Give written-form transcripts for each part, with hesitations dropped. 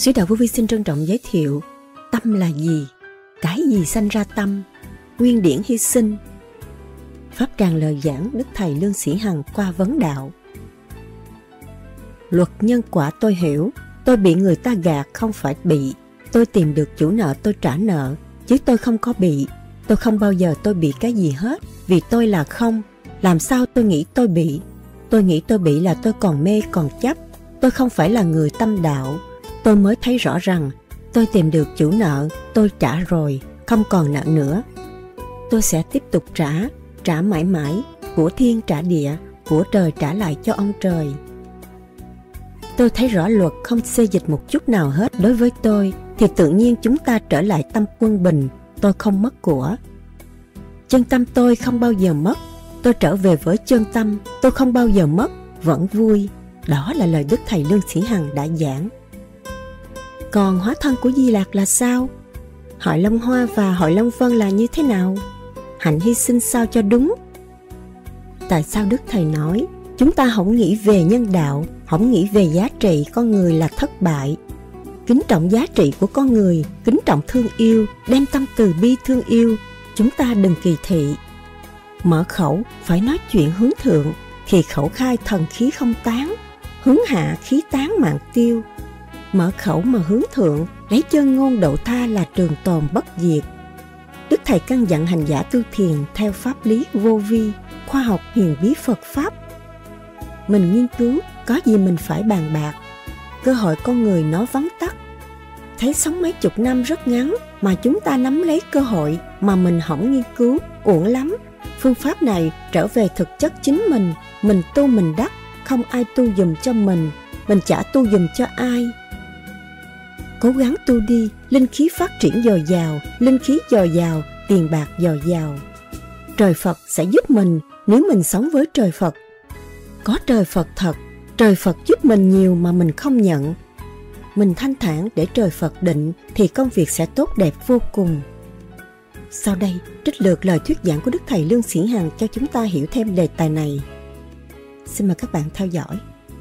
Sứ Đạo Vô Vi xin trân trọng giới thiệu tâm là gì, cái gì sanh ra tâm, nguyên điển hy sinh. Pháp tràng lời giảng Đức Thầy Lương Sĩ Hằng qua vấn đạo. Luật nhân quả tôi hiểu, tôi bị người ta gạt không phải bị. Tôi tìm được chủ nợ tôi trả nợ, chứ tôi không có bị. Tôi không bao giờ tôi bị cái gì hết, vì tôi là không. Làm sao tôi nghĩ tôi bị? Tôi nghĩ tôi bị là tôi còn mê còn chấp. Tôi không phải là người tâm đạo. Tôi mới thấy rõ rằng tôi tìm được chủ nợ, tôi trả rồi, không còn nợ nữa. Tôi sẽ tiếp tục trả mãi mãi, của thiên trả địa, của trời trả lại cho ông trời. Tôi thấy rõ luật không xê dịch một chút nào hết đối với tôi, thì tự nhiên chúng ta trở lại tâm quân bình, tôi không mất của. Chân tâm tôi không bao giờ mất, tôi trở về với chân tâm, tôi không bao giờ mất, vẫn vui. Đó là lời Đức Thầy Lương Sĩ Hằng đã giảng. Còn hóa thân của Di Lạc là sao? Hội Long Hoa và Hội Long Vân là như thế nào? Hạnh hy sinh sao cho đúng? Tại sao Đức Thầy nói chúng ta không nghĩ về nhân đạo, không nghĩ về giá trị con người là thất bại? Kính trọng giá trị của con người, kính trọng thương yêu, đem tâm từ bi thương yêu. Chúng ta đừng kỳ thị. Mở khẩu phải nói chuyện hướng thượng, thì khẩu khai thần khí không tán, hướng hạ khí tán mạng tiêu. Mở khẩu mà hướng thượng, lấy chân ngôn độ tha là trường tồn bất diệt. Đức Thầy căn dặn hành giả tu thiền theo pháp lý vô vi, khoa học huyền bí Phật Pháp. Mình nghiên cứu, có gì mình phải bàn bạc. Cơ hội con người nó vắn tắt. Thấy sống mấy chục năm rất ngắn, mà chúng ta nắm lấy cơ hội mà mình không nghiên cứu, uổng lắm. Phương pháp này trở về thực chất chính mình tu mình đắc, không ai tu dùm cho mình chả tu dùm cho ai. Cố gắng tu đi, linh khí phát triển dồi dào, linh khí dồi dào, tiền bạc dồi dào. Trời Phật sẽ giúp mình nếu mình sống với trời Phật. Có trời Phật thật, trời Phật giúp mình nhiều mà mình không nhận. Mình thanh thản để trời Phật định thì công việc sẽ tốt đẹp vô cùng. Sau đây, trích lược lời thuyết giảng của Đức Thầy Lương Sĩ Hằng cho chúng ta hiểu thêm đề tài này. Xin mời các bạn theo dõi.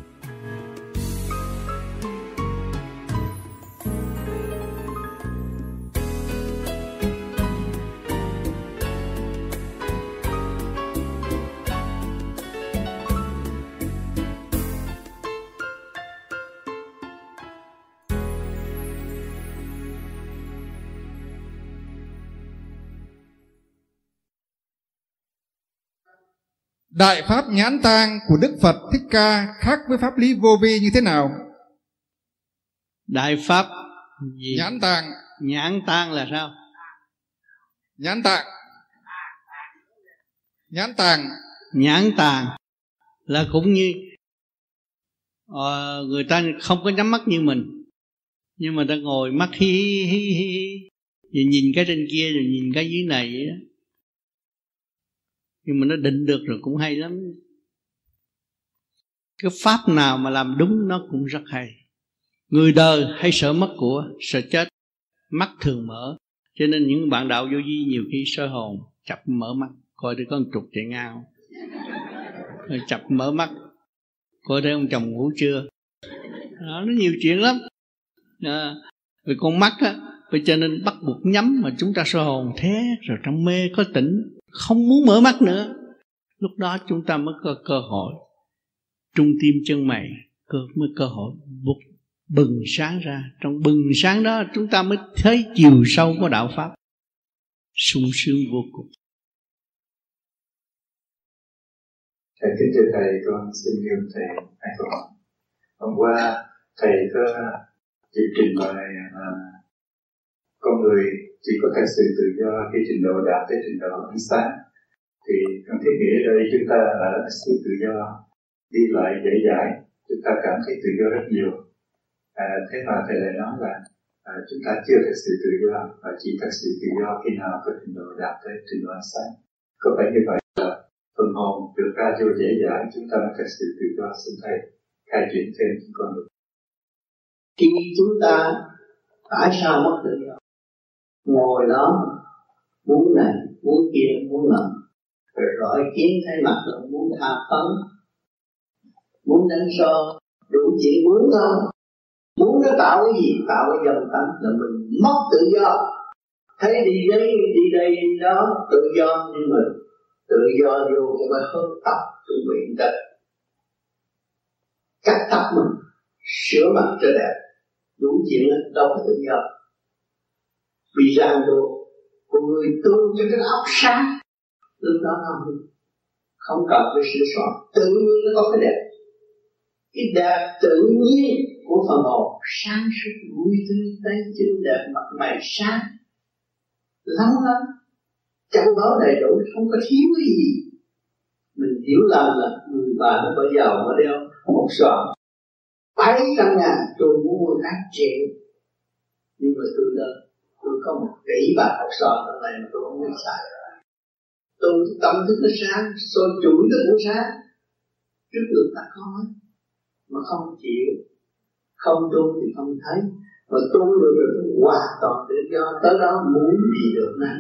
Đại pháp nhãn tang của Đức Phật Thích Ca khác với pháp lý vô vi như thế nào? Đại pháp gì? Nhãn tang. Nhãn tang là sao? Nhãn tang. Nhãn tang. Nhãn tang là cũng như người ta không có nhắm mắt như mình, nhưng mà ta ngồi mắt hí hí hí, rồi nhìn cái trên kia rồi nhìn cái dưới này vậy đó. Nhưng mà nó định được rồi cũng hay lắm. Cái pháp nào mà làm đúng nó cũng rất hay. Người đời hay sợ mất của, sợ chết, mắt thường mở. Cho nên những bạn đạo vô vi nhiều khi soi hồn, chập mở mắt, coi thấy con trục chạy ngang, rồi chập mở mắt, coi thấy ông chồng ngủ chưa. Đó, nó nhiều chuyện lắm. Vì con mắt á, vì cho nên bắt buộc nhắm, mà chúng ta soi hồn thế rồi trong mê có tỉnh, không muốn mở mắt nữa. Lúc đó chúng ta mới có cơ hội trung tim chân mày, mới cơ hội bừng sáng ra. Trong bừng sáng đó chúng ta mới thấy chiều sâu của đạo pháp, sung sướng vô cùng. Thầy kính thưa thầy, con xin gửi thầy hai câu hỏi. Hôm qua thầy có chỉ trình bày con người chỉ có thật sự tự do khi trình độ đạt tới trình độ ánh sáng. Thì con thiết nghĩ ở đây chúng ta là sự tự do đi lại dễ dãi, chúng ta cảm thấy tự do rất nhiều. Thế mà thầy lại nói là chúng ta chưa thật sự tự do, và chỉ thật sự tự do khi nào có trình độ đạt tới trình độ ánh sáng. Có phải như vậy là phần hồn được ra vô dễ dãi, chúng ta mới thật sự tự do? Xin thầy khai triển thêm chúng con được. Khi chúng ta tại sao mất tự do? Ngồi đó muốn này muốn kia muốn nọ, rồi rọi kiến thấy mặt rồi muốn tha phấn, muốn đánh so, đủ chuyện muốn không? Muốn nó tạo cái gì? Tạo cái dâm tánh là mình mất tự do. Thấy đi đây đi đó tự do, nhưng mà tự do vô cũng phải hơn tập chuẩn bị đất, cắt tóc mình, sửa mặt cho đẹp, đủ chuyện đâu có tự do. Vì ràng buộc của người tu cho cái óc sáng, lúc đó nó không cần phải sửa soạn, tự nhiên nó có cái đẹp. Cái đẹp tự nhiên của phần hồn sáng suốt, vui tươi, tay chân đẹp, mặt mày sáng lắm lắm, châu báu đầy đủ, không có thiếu cái gì. Mình hiểu lầm là người bà nó có giàu nó đeo một sọ 700.000, tôi muốn mua 8 triệu, nhưng mà tôi có một tỷ bạc một sọ này mà tôi không biết xài. Tôi tâm thức nó sáng, sôi chuỗi nó cũng sáng, trước người ta có mà không chịu, không tu thì không thấy, mà tu được rồi hoàn toàn tự do, tới đó muốn gì được nấy.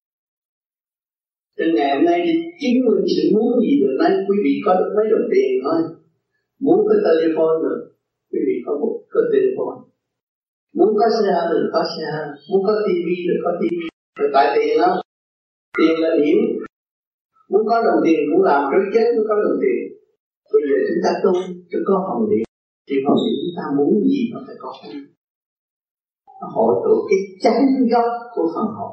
Từ ngày hôm nay thì chứng minh sự muốn gì được nấy. Quý vị có được mấy đồng tiền thôi, muốn có telephone được, quý vị có telephone, muốn có xe được có xe, muốn có tivi được có tivi. Rồi tại tiền đó, tiền là điểm, muốn có đồng tiền cũng làm trước chết mới có đồng tiền. Bây giờ chúng ta tu cho có phần điện, thì phần điện chúng ta muốn gì nó phải có. Nó hội tụ cái chánh gốc của phần hồn.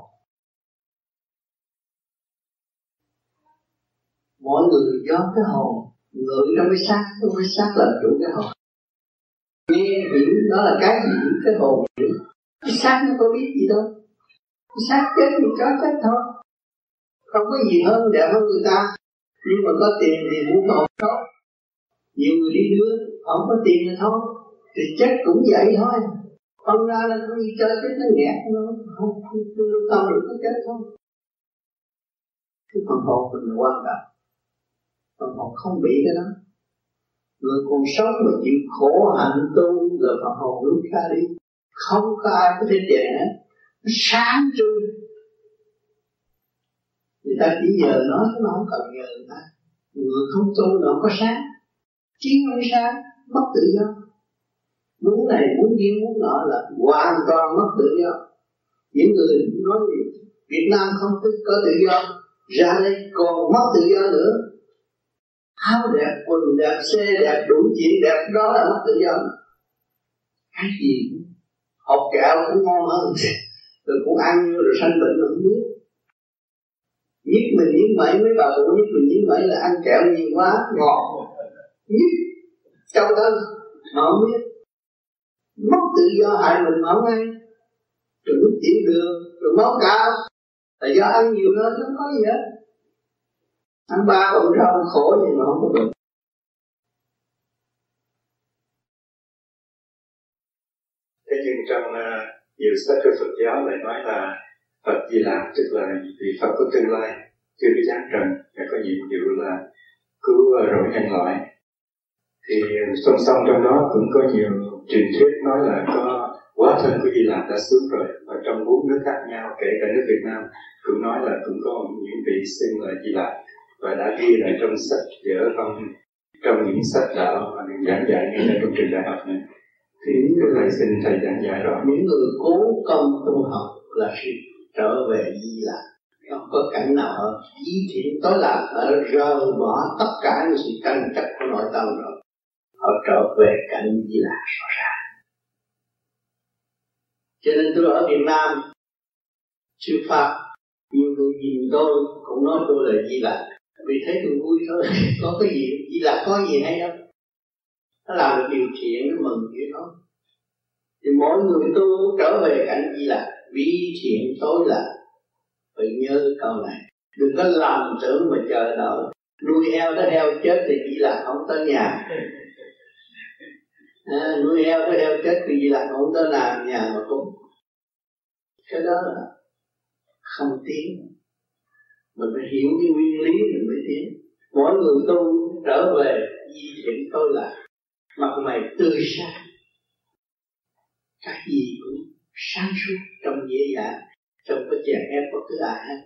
Mọi người do cái hồn ngự trong cái xác, trong cái xác làm chủ cái hồn. Nghe hiểu đó là cái gì, cái hồn hiểu. Cái xác nó có biết gì đâu. Cái xác chết thì có chết thôi, không có gì hơn đẹp hơn người ta. Nhưng mà có tiền thì muốn hồn tốt. Nhiều người đi đưa, không có tiền là thôi, thì chết cũng vậy thôi. Phân ra là không đi chơi chết nó nghẹt nó không lưu tâm được nó chết thôi. Cái phần hồn mình là quan trọng. Phần hồn không bị cái đó. Người còn sống mà chịu khổ hạnh tu là phần hồn lúc ra đi. Không có ai có thể đè hết. Nó sáng trưng. Người ta chỉ nhờ nó không cần nhờ người ta. Người không tu nó không có sáng. Chiến không sáng, mất tự do. Muốn này, muốn kia, muốn nọ là hoàn toàn mất tự do. Những người nói gì Việt Nam không có tự do, ra đây còn mất tự do nữa. Áo đẹp, quần đẹp, xe đẹp, đủ chuyện đẹp, đó là mất tự do. Cái gì học kẹo cũng ngon hơn, rồi cũng ăn rồi sanh bệnh mà không biết. Nhất mình nhíu mẩy, mấy bà cụ nhất mình nhíu mẩy là ăn kẹo nhiều quá, ngọt. Nhất trong đó mà không biết. Mất tự do hại mình mà không ăn. Rồi nước tiểu đường, rồi máu cao, là do ăn nhiều hơn, nó có gì hết. Ăn 3 bụng rau khổ gì mà không có được. Thế nhưng trong nhiều sách của Phật giáo lại nói là Phật Di Lặc, tức là vị Phật của tương lai, chưa có giáng trần, và có nhiệm vụ là cứu rỗi nhân loại. Thì song song trong đó cũng có nhiều truyền thuyết nói là có hóa thân của Di Lặc đã xuống rồi, và trong 4 nước khác nhau, kể cả nước Việt Nam cũng nói là cũng có những vị xưng là Di Lặc, và đã ghi lại trong sách vở không, trong những sách đạo mà được giảng dạy ngay trong trường đại học này. Thì tôi lại xin thầy giảng dạy rõ. Những người cố công tu học là sự trở về Di Lặc. Không có cảnh nào hơn. Di thiện tối lạc ở rời bỏ tất cả những sự tranh chấp của nội tâm rồi. Họ trở về cảnh Di Lặc rõ ràng. Cho nên tôi ở Việt Nam sư Pháp, nhiều người nhìn tôi cũng nói tôi là Di Lặc, vì thấy tôi vui thôi. Có cái gì Di Lặc có gì hay đâu, nó làm được điều thiện nó mừng vậy thôi. Thì mỗi người tu trở về cảnh Di Lặc, vi thiện tối lạc. Phải nhớ câu này, đừng có làm tưởng mà chờ đợi nuôi heo tới heo chết thì Di Lặc không tới nhà. Nuôi heo tới heo chết thì Di Lặc không tới nhà mà cũng cái đó là không tiến. Mình phải hiểu cái nguyên lý mình mới tiến. Mỗi người tu trở về di thiện tôi là mặt mày tươi sáng, cái gì cũng sáng suốt, trong dễ dàng, trong có chèn ép bất cứ ai hết.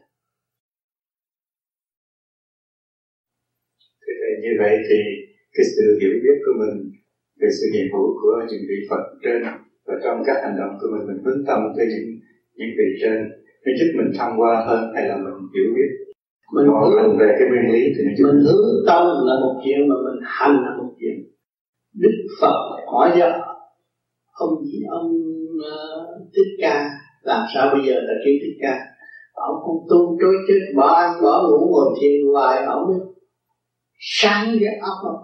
Thế như vậy thì cái sự hiểu biết của mình về sự hiện hữu của những vị Phật trên, và trong các hành động của mình hướng tâm tới những vị trên, nó giúp mình thăng hoa hơn, hay là mình hiểu biết mình hướng về cái nguyên lý thì nó giúp mình hướng tâm là một chuyện, mà mình hành là một chuyện. Đức Phật hỏi cho ông Thích Ca, làm sao bây giờ là kêu Thích Ca? Ông không tu trôi chết, bỏ ăn bỏ ngủ ngồi thiền hoài, ông sáng cái óc không?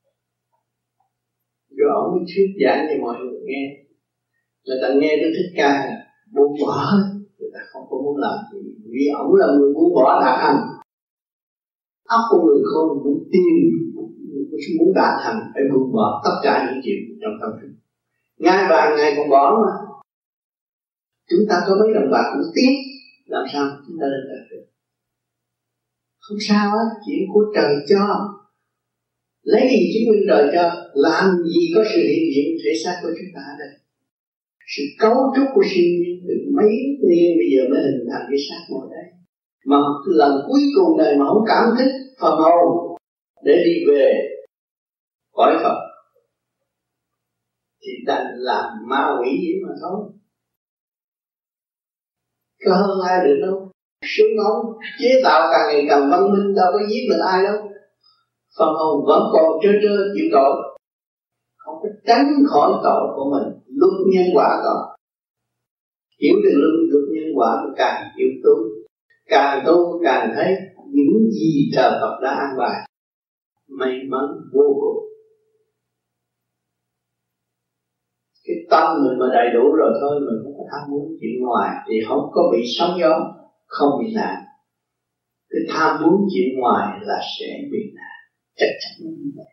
Rồi ông mới thuyết giảng cho mọi người nghe. Người ta nghe Đức Thích Ca là buông bỏ hết, người ta không có muốn làm gì, vì ông là người buông bỏ đạt hành. Óc của người không muốn tin, muốn đạt hành, phải buông bỏ tất cả những chuyện trong tâm thức. Ngai vàng ngày còn bỏ mà. Chúng ta có mấy đồng bạc cũng tiếc, làm sao chúng ta lên đạt được? Không sao á, chuyện của trời cho. Lấy gì chứng minh trời cho? Làm gì có sự hiện diện thể xác của chúng ta ở đây? Sự cấu trúc của siêu nhiên từ mấy niên bây giờ mới hình thành cái xác ngồi đây. Mà lần cuối cùng này mà không cảm thức phần hồn để đi về cõi Phật thì đành làm ma quỷ vậy mà thôi. Có hơn ai được đâu. Sướng ống chế tạo càng ngày càng văn minh, đâu có giết được ai đâu. Phần hồn vẫn còn trơ chịu tội, không có tránh khỏi tội của mình. Luân nhân quả còn hiểu được luật nhân quả, càng chịu tu càng thấy những gì trời Phật đã an bài may mắn vô cùng. Cái tâm mình mà đầy đủ rồi thôi, mình không có tham muốn chuyện ngoài thì không có bị sóng gió, không bị nạn. Cái tham muốn chuyện ngoài là sẽ bị nạn, chắc chắn như vậy.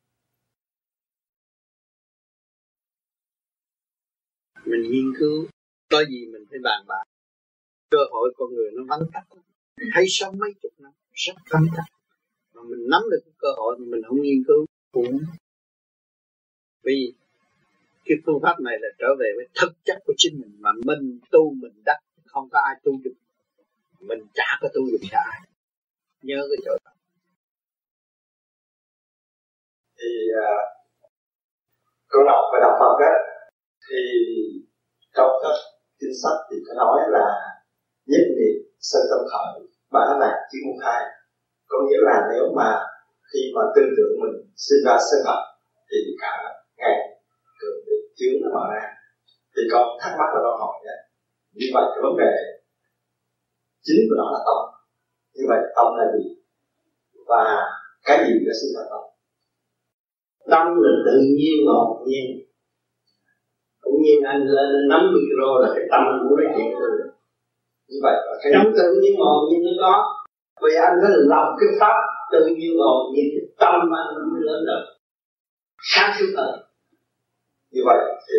Mình nghiên cứu, có gì mình phải bàn bạc. Cơ hội con người nó vắng tắt, thấy sống mấy chục năm rất vắng tắt. Mà mình nắm được cái cơ hội mà mình không nghiên cứu cũng. Vì cái phương pháp này là trở về với thực chất của chính mình, mà mình tu mình đắc, không có ai tu được. Mình chả có tu được cho ai. Nhớ cái chỗ đó. Thì con đọc về đạo Phật á, thì trong các kinh sách thì có nói là nhất niệm sanh tâm khởi, ba lạc chứ không khai. Có nghĩa là nếu mà khi mà tư tưởng mình sinh ra sân hận thì cả ngày cường bị chướng nó mở ra. Thì con thắc mắc là con hỏi vậy. Như vậy cái vấn đề chính của nó là tâm. Như vậy tâm là gì? Và cái gì đã sinh ra tâm? Tâm là tự nhiên ngọt nhiên. Cũng như anh lên nắm micro là cái tâm anh muốn nói chuyện được. Như vậy trong tự nhiên ngọt nhiên nó có. Vì anh phải lập cái pháp tự nhiên ngọt nhiên, cái tâm anh nó mới lớn được. Sáng suốt hơn. Như vậy thì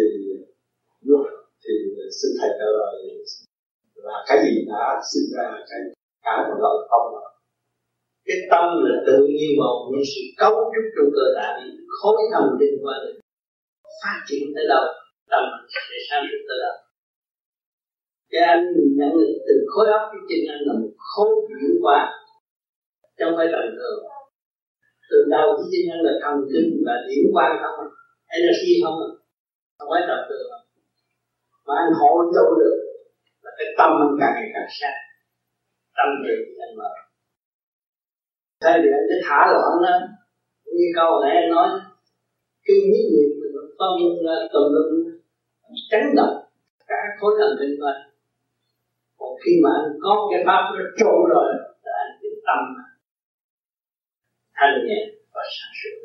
xin thầy trả lời là cái gì đã sinh ra cái mà gọi là tâm đó? Cái tâm là tự nhiên một những sự cấu trúc trong cơ thể, khối thần kinh qua được phát triển tới đâu, tâm sẽ sáng suốt tới đâu. Cái anh nhận được từ khối óc cái chân anh là một khối chuyển hóa, trong phải tầm thường. Từ đầu cái chân anh là thần kinh và chuyển hóa không, energy không phải tầm thường. Mà anh hội tụ được là cái tâm anh càng ngày càng sáng, tâm về anh mở. Thay vì anh cứ thả loạn đó, như câu nãy anh nói, cái nhất niệm mình nó phân ra tùm lum, chấn động cả khối thần kinh của anh. Còn khi mà anh có cái pháp nó trộn rồi, là anh cái tâm thanh nhẹ và sáng suốt.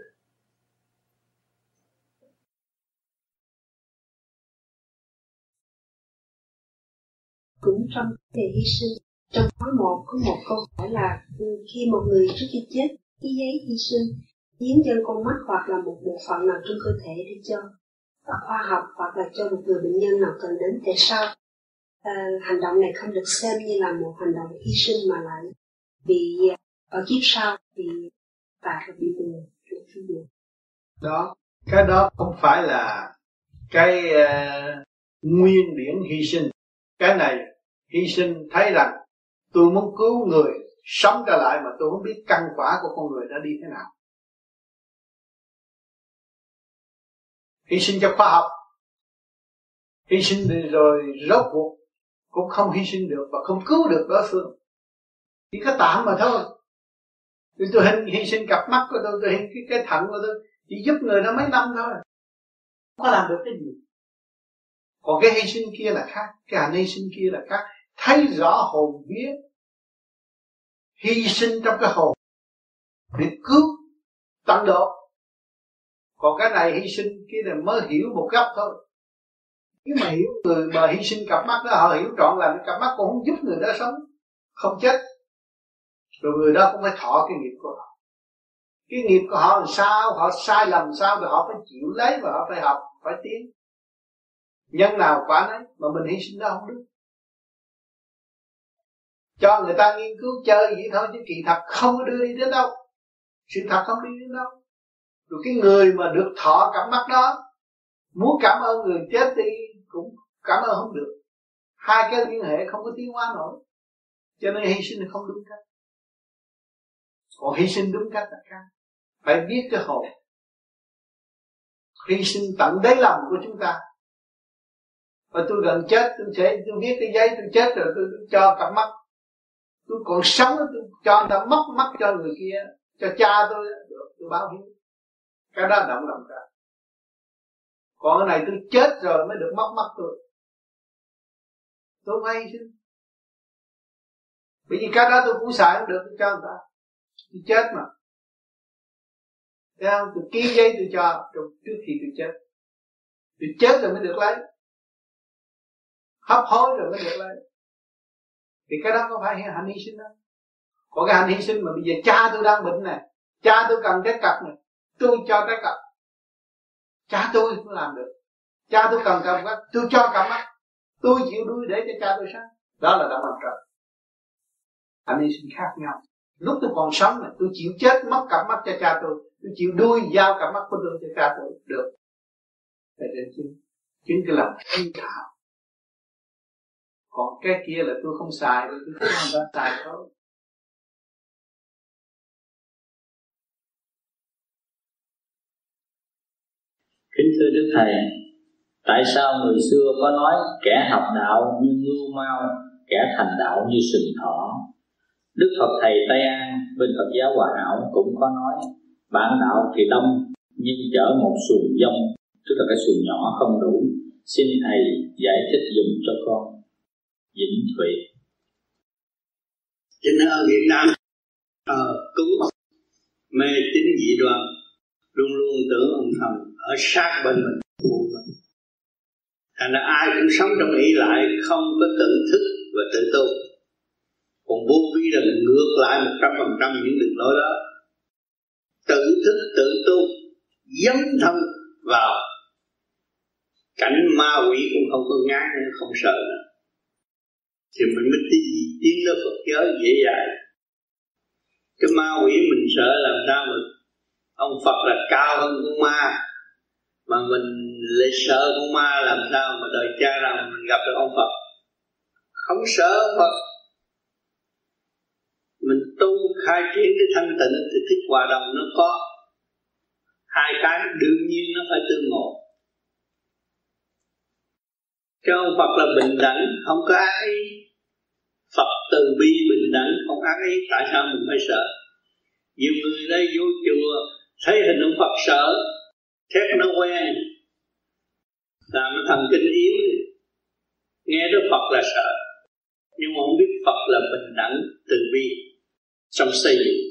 Cũng trong đề hy sinh, trong khóa 1 có một câu hỏi là khi một người trước khi chết cái giấy hy sinh hiến cho con mắt hoặc là một bộ phận nào trong cơ thể để cho khoa học hoặc là cho một người bệnh nhân nào cần đến, tại sao hành động này không được xem như là một hành động hy sinh mà lại bị ở kiếp sau bị phạt và bị buồn? Đó, cái đó không phải là cái nguyên điển hy sinh. Cái này hy sinh thấy rằng tôi muốn cứu người sống trở lại mà tôi không biết căn quả của con người đã đi thế nào. hy sinh cho khoa học, hy sinh rồi rốt cuộc cũng không hy sinh được và không cứu được đối phương, chỉ có tạm mà thôi. Tôi hy sinh cặp mắt của tôi hy sinh cái thận của tôi, chỉ giúp người đó mấy năm thôi, không có làm được cái gì. Còn cái hy sinh kia là khác, cái hành hy sinh kia là khác, thấy rõ hồn vía, hy sinh trong cái hồn để cứu tận độ. Còn cái này hy sinh kia là mới hiểu một góc thôi. Nếu mà hiểu người mà hy sinh cặp mắt đó, họ hiểu trọn là cặp mắt cũng không giúp người đó sống, không chết. Rồi người đó cũng phải thọ cái nghiệp của họ. Cái nghiệp của họ làm sao, họ sai lầm sao, rồi họ phải chịu lấy và họ phải học, phải tiến. Nhân nào quả nấy, mà mình hy sinh đó không đúng. Cho người ta nghiên cứu chơi vậy thôi, chứ kỳ thật không có đưa đi đến đâu. Sự thật không đi đến đâu. Rồi cái người mà được thọ cặp mắt đó, muốn cảm ơn người chết đi cũng cảm ơn không được. Hai cái liên hệ không có tiến hóa nổi. Cho nên hy sinh không đúng cách. Còn hy sinh đúng cách là khác. Phải biết cái hồn. Hy sinh tận đáy lòng của chúng ta. Và tôi gần chết, tôi viết cái giấy tôi chết rồi tôi cho cặp mắt. Tôi còn sống tôi cho người ta mất mắt cho người kia, cho cha tôi tôi báo hiếu. Cái đó động lòng cả. Còn cái này tôi chết rồi mới được mất mắt tôi phải hy sinh. Bởi vì cái đó tôi cũng xài không được, tôi cho người ta. Tôi chết mà. Thấy không? Tôi ký giấy tôi cho trước khi tôi chết. Tôi chết rồi mới được lấy. Hấp hối rồi mới được lấy. Thì cái đó có phải hành hy sinh đâu. Còn cái hành hy sinh mà bây giờ cha tôi đang bệnh này, cha tôi cần trái cặp này, tôi cho trái cặp. Cha tôi cũng làm được. Cha tôi cần cặp mắt, tôi cho cặp mắt. Tôi chịu đuôi để cho cha tôi sống. Đó là đạo làm trời. Hành hy sinh khác nhau. Lúc tôi còn sống này, tôi chịu chết mất cặp mắt cho cha tôi chịu đuôi giao cặp mắt của tôi cho cha tôi được. Để chính cái lòng thiên thảo. Còn cái kia là tôi không xài, tôi không ra xài thôi. Kính thưa Đức Thầy, tại sao người xưa có nói kẻ học đạo như ngưu mao, kẻ thành đạo như sừng thỏ? Đức Phật Thầy Tây An bên Phật giáo Hòa Hảo cũng có nói bản đạo thì đông nhưng chở một xuồng dông, tức là cái xuồng nhỏ không đủ. Xin Thầy giải thích dùm cho con. Vĩnh Thụy. Cho nên ở Việt Nam cúng mê tín dị đoan, luôn luôn tưởng ông thần ở sát bên mình, phụ mình. Thành ra ai cũng sống trong ý lại, không có tự thức và tự tu. Còn vô vi là ngược lại 100% những đường lối đó. Tự thức tự tu, dấn thân vào cảnh ma quỷ cũng không có ngán nữa, không sợ nữa. Thì mình mới tiến tới Phật giáo dễ dàng. Cái ma quỷ mình sợ làm sao mà ông Phật là cao hơn con ma, mà mình lại sợ con ma, làm sao mà đời cha rằng mình gặp được ông Phật. Không sợ ông Phật. Mình tu khai triển cái thanh tịnh thì thích hòa đồng nó có. Hai cái đương nhiên nó phải tương ngộ. Cái ông Phật là bình đẳng, không có ác ý. Phật từ bi bình đẳng, không ác ý. Tại sao mình phải sợ? Nhiều người đây vô chùa thấy hình ông Phật sợ, thét nó quen, làm nó thần kinh yếu, nghe Đức Phật là sợ. Nhưng mà không biết Phật là bình đẳng, từ bi trong xây dựng.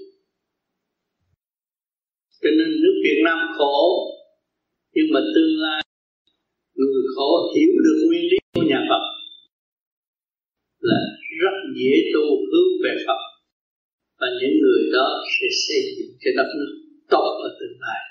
Cho nên nước Việt Nam khổ, nhưng mà tương lai người khổ hiểu được nguyên lý của nhà Phật là rất dễ tu hướng về Phật, và những người đó sẽ xây dựng cái đất nước tốt ở tương lai.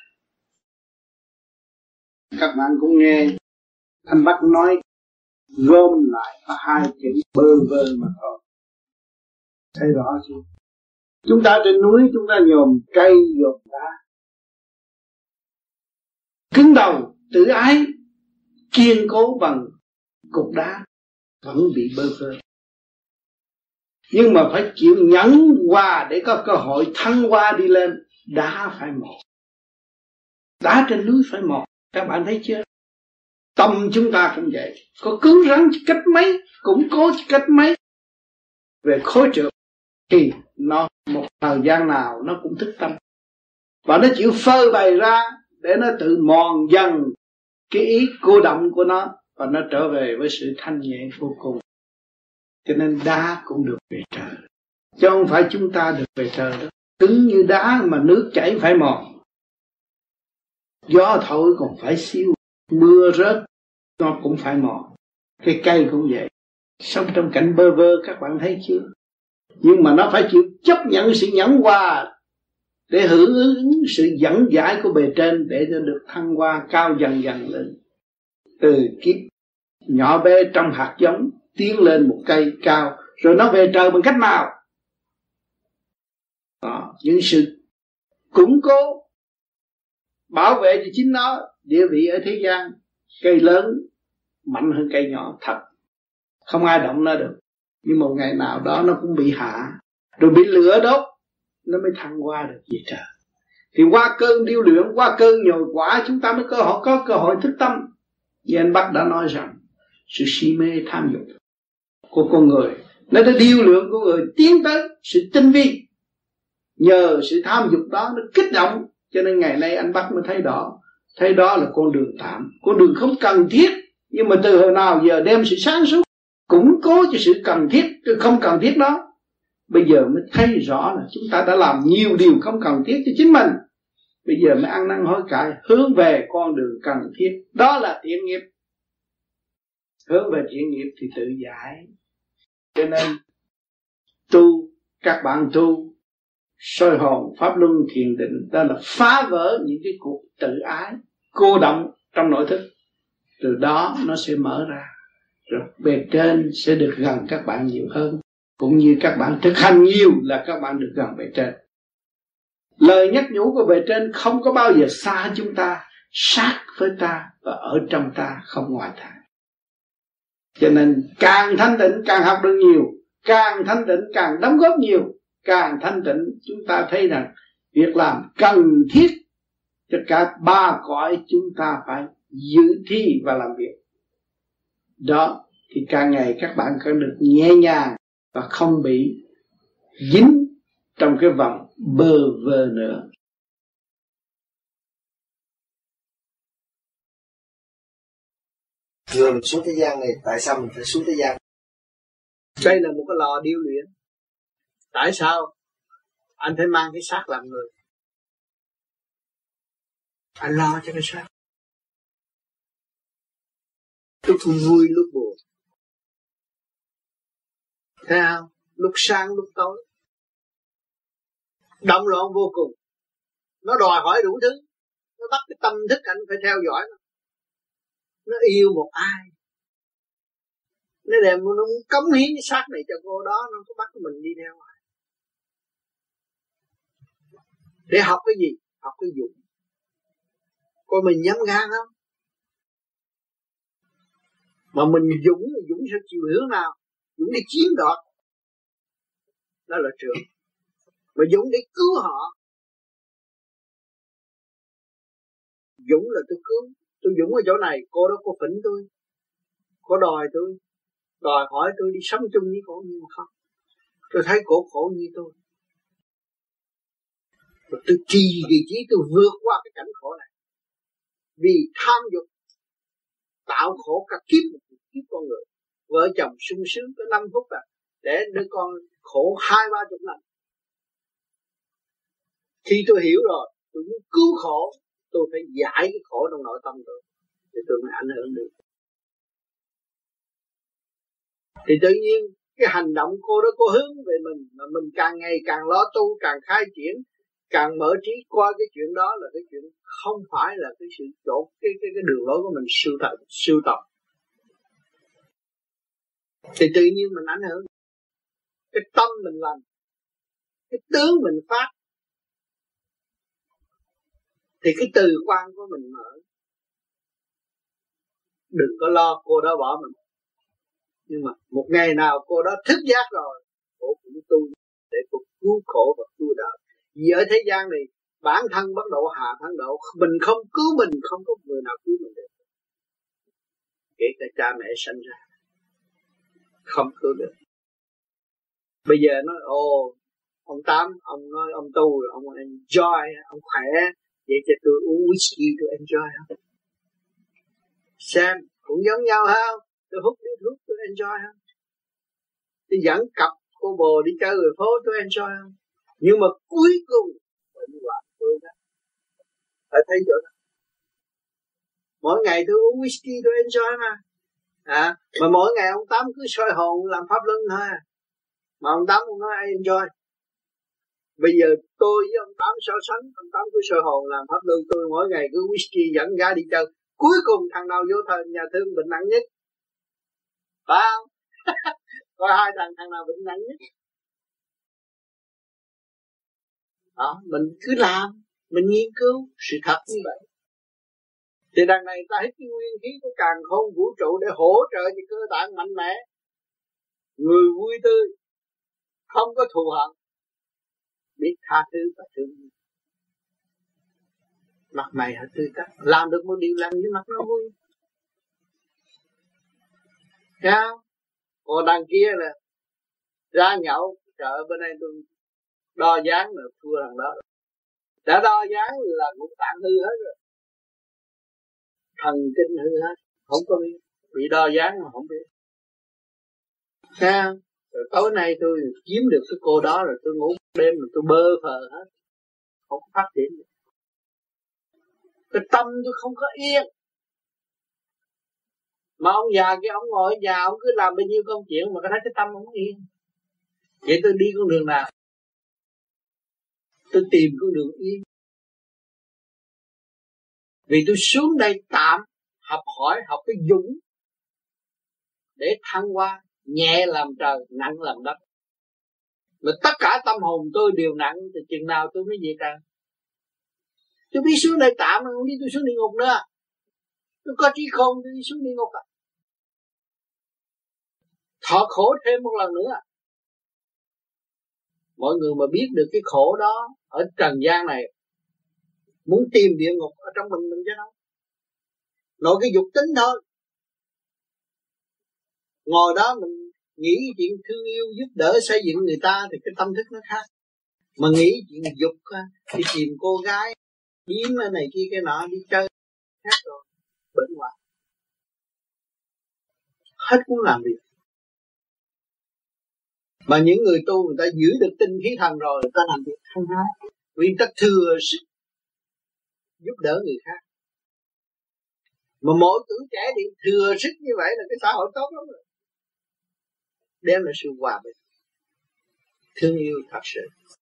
Các bạn cũng nghe anh Bắc nói gom lại có hai chữ bơ vơ mà thôi. Thấy rõ chưa? Chúng ta trên núi chúng ta nhòm cây nhòm đá, cứng đầu tự ái, kiên cố bằng cục đá vẫn bị bơ vơ. Nhưng mà phải chịu nhẫn qua để có cơ hội thăng hoa đi lên. Đá phải một, đá trên núi phải một, Các bạn thấy chưa? Tâm chúng ta cũng vậy, có cứng rắn cách mấy, củng cố cách mấy về khối trượt thì nó một thời gian nào nó cũng thức tâm, và nó chịu phơi bày ra để nó tự mòn dần cái ý cô động của nó, và nó trở về với sự thanh nhẹ vô cùng. Cho nên đá cũng được về trời, chứ không phải chúng ta được về trời đó. Cứng như đá mà nước chảy phải mòn, gió thổi còn phải siêu, mưa rớt nó cũng phải mòn. Cái cây cũng vậy, sống trong cảnh bơ vơ, các bạn thấy chưa? Nhưng mà nó phải chịu chấp nhận sự nhẫn hòa để hưởng ứng sự dẫn giải của bề trên, để nó được thăng hoa cao dần dần lên, từ kiếp nhỏ bé trong hạt giống tiến lên một cây cao, rồi nó về trời bằng cách nào? Đó, những sự củng cố bảo vệ cho chính nó địa vị ở thế gian. Cây lớn mạnh hơn cây nhỏ thật, không ai động nó được, nhưng một ngày nào đó nó cũng bị hạ, rồi bị lửa đốt, nó mới thăng hoa được về trời. Thì qua cơn điêu luyện, qua cơn nhồi quả, chúng ta mới có cơ hội thức tâm. Như anh Bắc đã nói rằng sự si mê tham dục của con người, nó đã điêu luyện của người tiến tới sự tinh vi. Nhờ sự tham dục đó nó kích động, cho nên ngày nay anh Bắc mới thấy đó là con đường tạm, con đường không cần thiết. Nhưng mà từ hồi nào giờ đem sự sáng suốt củng cố cho sự cần thiết, không cần thiết đó, bây giờ mới thấy rõ là chúng ta đã làm nhiều điều không cần thiết cho chính mình. Bây giờ mới ăn năn hối cải, hướng về con đường cần thiết, đó là thiện nghiệp. Hướng về thiện nghiệp thì tự giải. Cho nên tu, các bạn tu soi hồn pháp luân thiền định, đó là phá vỡ những cái cuộc tự ái cô động trong nội thức. Từ đó nó sẽ mở ra, rồi bề trên sẽ được gần các bạn nhiều hơn, cũng như các bạn thực hành nhiều là các bạn được gần bề trên. Lời nhắc nhủ của bề trên không có bao giờ xa chúng ta, sát với ta và ở trong ta, không ngoài ta. Cho nên càng thanh tịnh càng học được nhiều, càng thanh tịnh càng đóng góp nhiều, càng thanh tịnh chúng ta thấy rằng việc làm cần thiết cho cả ba cõi chúng ta phải giữ thi và làm việc. Đó thì càng ngày các bạn càng được nhẹ nhàng và không bị dính trong cái vòng bơ vơ nữa. Vừa mình xuống thế gian này, tại sao mình phải xuống thế gian? Đây là một cái lò điêu luyện. Tại sao anh phải mang cái xác làm người? Anh lo cho cái xác. Lúc vui lúc buồn, thấy không? Lúc sáng lúc tối, động loạn vô cùng. Nó đòi hỏi đủ thứ, nó bắt cái tâm thức anh phải theo dõi nó. Nó yêu một ai, nó đem nó cống hiến cái xác này cho cô đó, nó có bắt mình đi theo. Để học cái gì? Học cái dụng. Coi mình dám gan không? Mà mình Dũng sẽ chịu hướng nào? Dũng đi chiếm đoạt, đó là trưởng. Mà Dũng để cứu họ, Dũng là tôi cứu. Tôi Dũng ở chỗ này, cô đó cô phỉnh tôi, cô đòi hỏi tôi đi sống chung với cô, nhưng mà không. Tôi thấy cổ khổ như tôi, rồi tôi trì vị trí, tôi vượt qua cái cảnh khổ này. Vì tham dục tạo khổ cả kiếp con người. Vợ chồng sung sướng có 5 phút à, để đứa con khổ 20-30 năm. Khi tôi hiểu rồi, tôi muốn cứu khổ, tôi phải giải cái khổ trong nội tâm tôi, thì tôi mới ảnh hưởng được. Thì tự nhiên cái hành động cô đó, cô hướng về mình, mà mình càng ngày càng lo tu, càng khai triển, càng mở trí qua cái chuyện đó, là cái chuyện không phải là cái sự chỗ cái đường lối của mình sưu tập. Thì tự nhiên mình ảnh hưởng. Cái tâm mình làm, cái tướng mình phát, thì cái từ quan của mình mở. Đừng có lo cô đó bỏ mình. Nhưng mà một ngày nào cô đó thức giác rồi, cô cũng tu để cô cứu khổ và cứu đời. Vì ở thế gian này bản thân bất độ hạ thân độ, mình không cứu mình, không có người nào cứu mình được, kể cả cha mẹ sinh ra không cứu được. Bây giờ nói ông Tám, ông nói ông tu rồi, ông enjoy, ông khỏe, vậy cho tôi uống whisky tôi enjoy không? Xem cũng giống nhau không? Tôi hút điếu thuốc tôi enjoy không? Tôi dẫn cặp cô bồ đi chơi người phố tôi enjoy không? Nhưng mà cuối cùng bệnh hoạn tôi đó, phải thấy chỗ đó. Mỗi ngày tôi uống whisky tôi enjoy mà. Mà mỗi ngày ông Tám cứ soi hồn làm pháp luân thôi. Mà ông Tám cũng nói ai enjoy. Bây giờ tôi với ông Tám so sánh, ông Tám cứ soi hồn làm pháp luân, tôi mỗi ngày cứ whisky dẫn gái đi chơi. Cuối cùng thằng nào vô thời nhà thương bệnh nặng nhất? Phải không? Có hai thằng nào bệnh nặng nhất? Đó, mình cứ làm, mình nghiên cứu sự thật như vậy. Thì đằng này ta hít cái nguyên khí của càn khôn vũ trụ để hỗ trợ cho cơ tạng mạnh mẽ. Người vui tươi, không có thù hận, biết tha thứ và thương. Mặt mày hãy tươi tắn, làm được một điều làm như mặt nó vui. Thấy không? Còn đằng kia là ra nhậu, chợ bên đây tôi đo dáng là thua thằng đó. Đã đo dáng là ngũ tạng hư hết rồi, thần kinh hư hết, không có biết, bị đo dáng mà không biết. Sao? Rồi tối nay tôi kiếm được cái cô đó rồi tôi ngủ đêm rồi tôi bơ phờ hết, không có phát triển được. Cái tâm tôi không có yên. Mà ông già kia ông ngồi ở nhà ông cứ làm bao nhiêu công chuyện mà cái thấy cái tâm không yên. Vậy tôi đi con đường nào? Tôi tìm con đường yên. Vì tôi xuống đây tạm học hỏi, học cái dũng để thăng hoa, nhẹ làm trời, nặng làm đất. Mà tất cả tâm hồn tôi đều nặng, thì chừng nào tôi mới về trời? Tôi biết xuống đây tạm, không biết tôi xuống địa ngục nữa. Tôi có trí khôn tôi đi xuống địa ngục à? Thọ khổ thêm một lần nữa. Mọi người mà biết được cái khổ đó ở trần gian này, muốn tìm địa ngục ở trong mình chứ đâu. Nội cái dục tính thôi. Ngồi đó mình nghĩ chuyện thương yêu giúp đỡ xây dựng người ta thì cái tâm thức nó khác. Mà nghĩ chuyện dục đi tìm cô gái, điếm này kia cái nọ đi chơi, khác rồi, bệnh hoạn. Hết muốn làm việc. Mà những người tu người ta giữ được tinh khí thần rồi, người ta làm việc hăng hái, vì người ta thừa sức giúp đỡ người khác. Mà mỗi tuổi trẻ thì thừa sức như vậy là cái xã hội tốt lắm rồi. Đem lại sự hòa bình, thương yêu thật sự.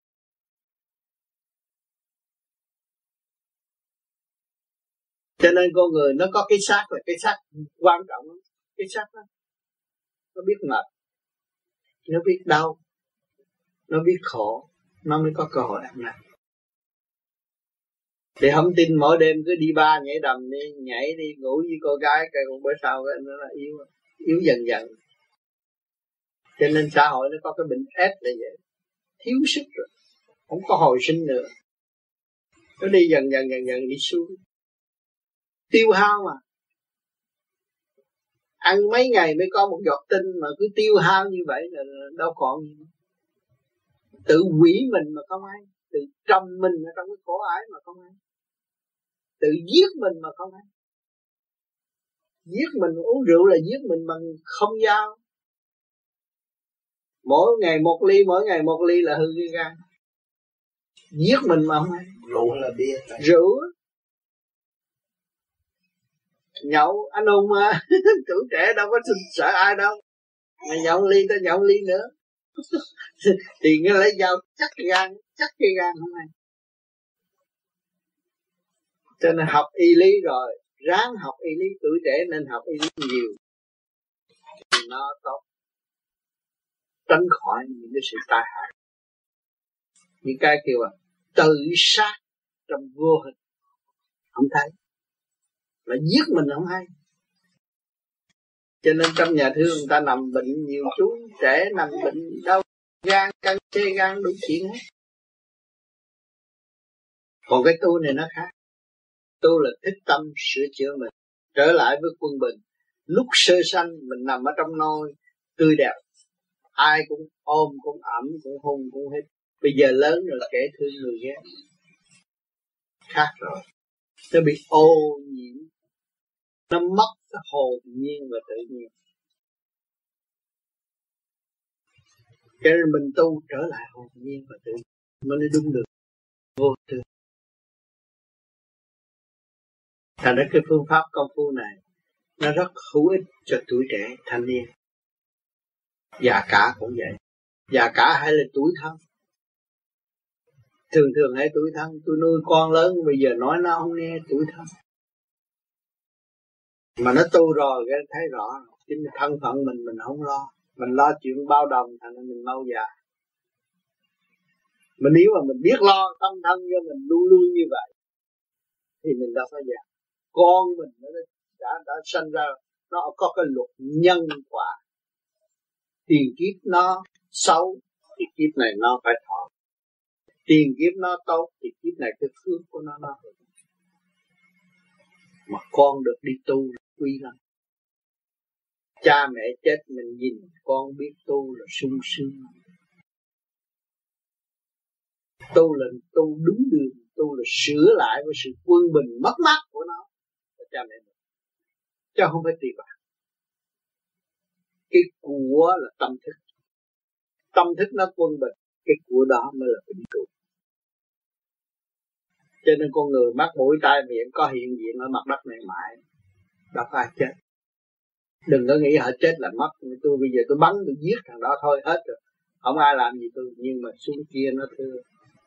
Cho nên con người nó có cái xác là cái xác quan trọng lắm. Cái xác đó nó biết mệt, nó biết đau, nó biết khổ, nó mới có cơ hội ăn năn. Thì không tin mỗi đêm cứ đi bar nhảy đầm đi, nhảy đi, ngủ với cô gái, cái con bữa sau cái nó là yếu dần dần. Cho nên xã hội nó có cái bệnh ép là vậy, thiếu sức rồi, không có hồi sinh nữa. Nó đi dần dần đi xuống, tiêu hao mà. Ăn mấy ngày mới có một giọt tinh mà cứ tiêu hao như vậy là đâu còn gì. Tự hủy mình mà không ai, tự trầm mình ở trong cái khổ ải mà không ai, tự giết mình mà không ai. Giết mình uống rượu là giết mình bằng không dao. Mỗi ngày một ly là hư cái gan. Giết mình mà không ai. Rượu là bia. Rượu nhậu anh hùng mà tuổi trẻ đâu có sợ ai đâu, mà nhậu ly ta nhậu ly nữa thì nghe lấy dao chắc cái gan không ai. Cho nên học y lý rồi, ráng học y lý, tuổi trẻ nên học y lý nhiều thì nó tốt, tránh khỏi những cái sự tai hại, những cái kêu là tự sát trong vô hình không thấy, mà giết mình không hay. Cho nên trong nhà thương người ta nằm bệnh, nhiều chú trẻ nằm bệnh đau gan, canxi gan, đủ chuyện hết. Còn cái tu này nó khác. Tu là thích tâm sửa chữa mình, trở lại với quân bình. Lúc sơ sanh mình nằm ở trong nôi tươi đẹp, ai cũng ôm, cũng ẩm, cũng hôn, cũng hết. Bây giờ lớn rồi kẻ thương người ghét. Khác rồi. Nó bị ô nhiễm, nó mất cái hồn nhiên và tự nhiên. Cho nên mình tu trở lại hồn nhiên và tự nhiên mới đúng được vô tư. Thành ra cái phương pháp công phu này nó rất hữu ích cho tuổi trẻ, thanh niên. Già cả cũng vậy. Già cả hay là tuổi thân. Thường hay tuổi thân. Tôi nuôi con lớn bây giờ nói nó không nghe, tuổi thân. Mà nó tu rồi cái thấy rõ. Chính thân phận mình không lo. Mình lo chuyện bao đồng thành ra mình mau già. Mà nếu mà mình biết lo tâm thân cho mình luôn luôn như vậy thì mình đâu có già. Con mình nó đã sanh ra, nó có cái luật nhân quả. Tiền kiếp nó xấu thì kiếp này nó phải thọ. Tiền kiếp nó tốt thì kiếp này cái phước của nó hưởng. Mà con được đi tu quý lắm. Cha mẹ chết mình nhìn con biết tu là sung sướng. Tu là tu đúng đường, tu là sửa lại với sự quân bình mất mát của nó là cha mẹ mình, chứ không phải tiền bạc. Cái của là tâm thức. Tâm thức nó quân bình, cái của đó mới là vĩnh cửu. Cho nên con người mắt mũi tai miệng có hiện diện ở mặt đất này mãi, đâu có ai chết. Đừng có nghĩ họ chết là mất. Tôi bây giờ tôi bắn tôi giết thằng đó thôi hết rồi, không ai làm gì tôi. Nhưng mà xuống kia nó thương,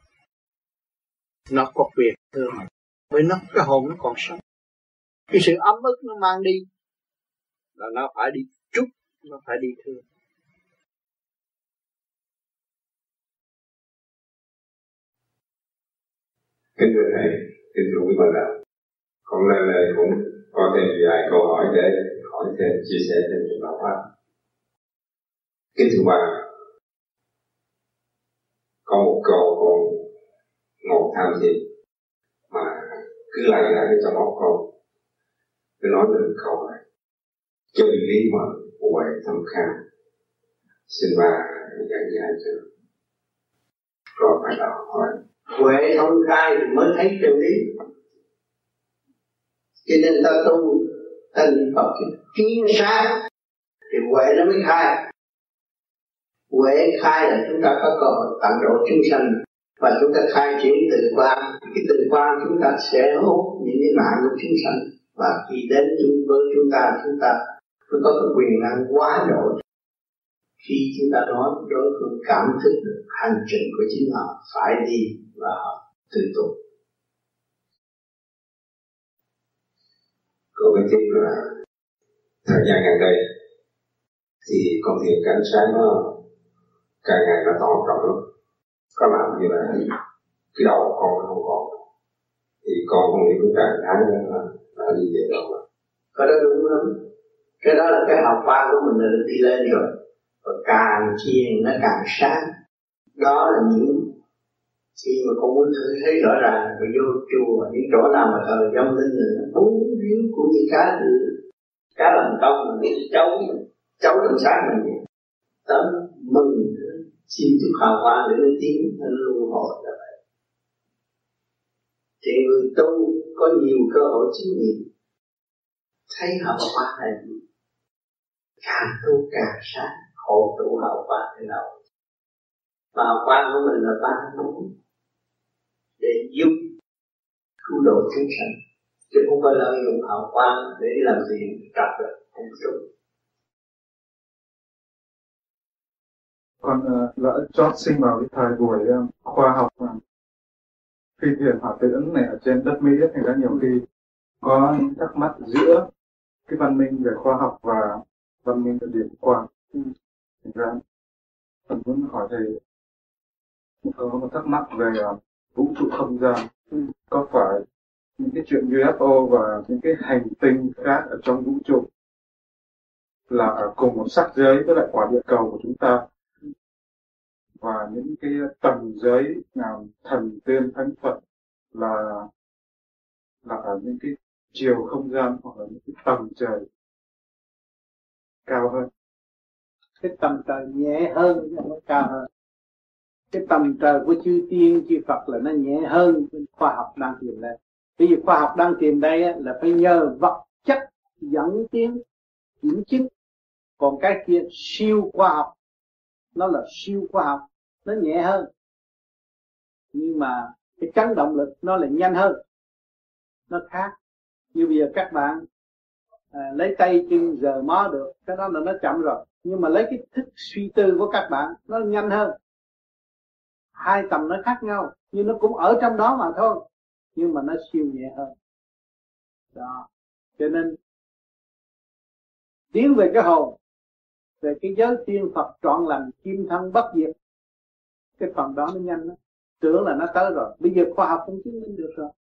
nó có quyền thương mà. Bởi nó cái hồn nó còn sống. Cái sự ấm ức nó mang đi là nó phải đi trút, nó phải đi thương. Kính thưa thầy, kính thưa quý bạn đạo, con lên đây cũng có thêm vài câu hỏi để hỏi thêm, chia sẻ thêm về đạo pháp. Kính thưa bà, có một câu con ngồi tham thiền mà cứ lại trong óc con, cứ nói lên câu này: chân lý mà huệ thâm khang. Xin bà giảng giải cho rồi phải đạo hỏi. Huệ thông khai thì mới thấy chân lý. Cho nên ta tu, ta niệm Phật kiến sáng thì huệ nó mới khai. Huệ khai là chúng ta có cơ hội tận độ chúng sanh, và chúng ta khai triển từ quan. Cái từ quan chúng ta sẽ hút những cái nạn của chúng sanh, và khi đến với chúng ta mới có cái quyền năng quá độ. Khi chúng ta nói đối phương cảm thức được hành trình của chính họ phải đi và họ tự tu. Cô biết tiếp là thời gian gần đây thì con thiền cảnh sáng nó càng ngày nó to rộng lắm. Có làm như là cái đầu con nó không còn, thì con không hiểu cái trạng thái đó là đi về đâu mà. Cái đó đúng lắm. Cái đó là cái học qua của mình là được đi lên rồi. Và càng chiền nó càng sáng. Đó là những khi mà con muốn thấy rõ ràng, và vô chùa những chỗ nào mà thờ dông linh là nó bún riếu cũng như cá làm công mà nó cháu trong sáng mình vậy. Tấm mừng xin chúc hào quang để lên tiếng nó luôn hồi là vậy. Thì người tu có nhiều cơ hội chứng nghiệm, thấy hào quang này càng tu càng sáng, hộ tụ hào quang thế nào. Và hào quang của mình là ba muốn để giúp cứu độ chúng sanh, chứ không phải lợi dụng hào quang để đi làm gì trật rồi không đúng. Con lỡ chót sinh vào cái thời buổi khoa học phi thuyền hỏa tiễn này ở trên đất Mỹ, thành ra nhiều khi có những thắc mắc giữa cái văn minh về khoa học và văn minh về điểm quang. Thành ra con muốn hỏi thầy có một thắc mắc về vũ trụ không gian. Có phải những cái chuyện UFO và những cái hành tinh khác ở trong vũ trụ là ở cùng một sắc giới với lại quả địa cầu của chúng ta, và những cái tầng giới nào thần tiên thánh Phật là ở những cái chiều không gian hoặc là những cái tầng trời cao hơn. Cái tầm trời nhẹ hơn chứ không cao hơn. Cái tầm trời của chư tiên chư Phật là nó nhẹ hơn khoa học đang tìm đây. Bởi vì khoa học đang tìm đây là phải nhờ vật chất dẫn tiến kiểm chứng. Còn cái kia siêu khoa học, nó là siêu khoa học, nó nhẹ hơn, nhưng mà cái chấn động lực nó lại nhanh hơn, nó khác. Như bây giờ các bạn lấy tay chân giờ mó được, cái đó là nó chậm rồi. Nhưng mà lấy cái thức suy tư của các bạn nó nhanh hơn. Hai tầm nó khác nhau, nhưng nó cũng ở trong đó mà thôi, nhưng mà nó siêu nhẹ hơn. Đó. Cho nên tiến về cái hồn, về cái giới tiên Phật trọn lành, kim thân bất diệt, cái phần đó nó nhanh đó. Tưởng là nó tới rồi, bây giờ khoa học cũng chứng minh được rồi,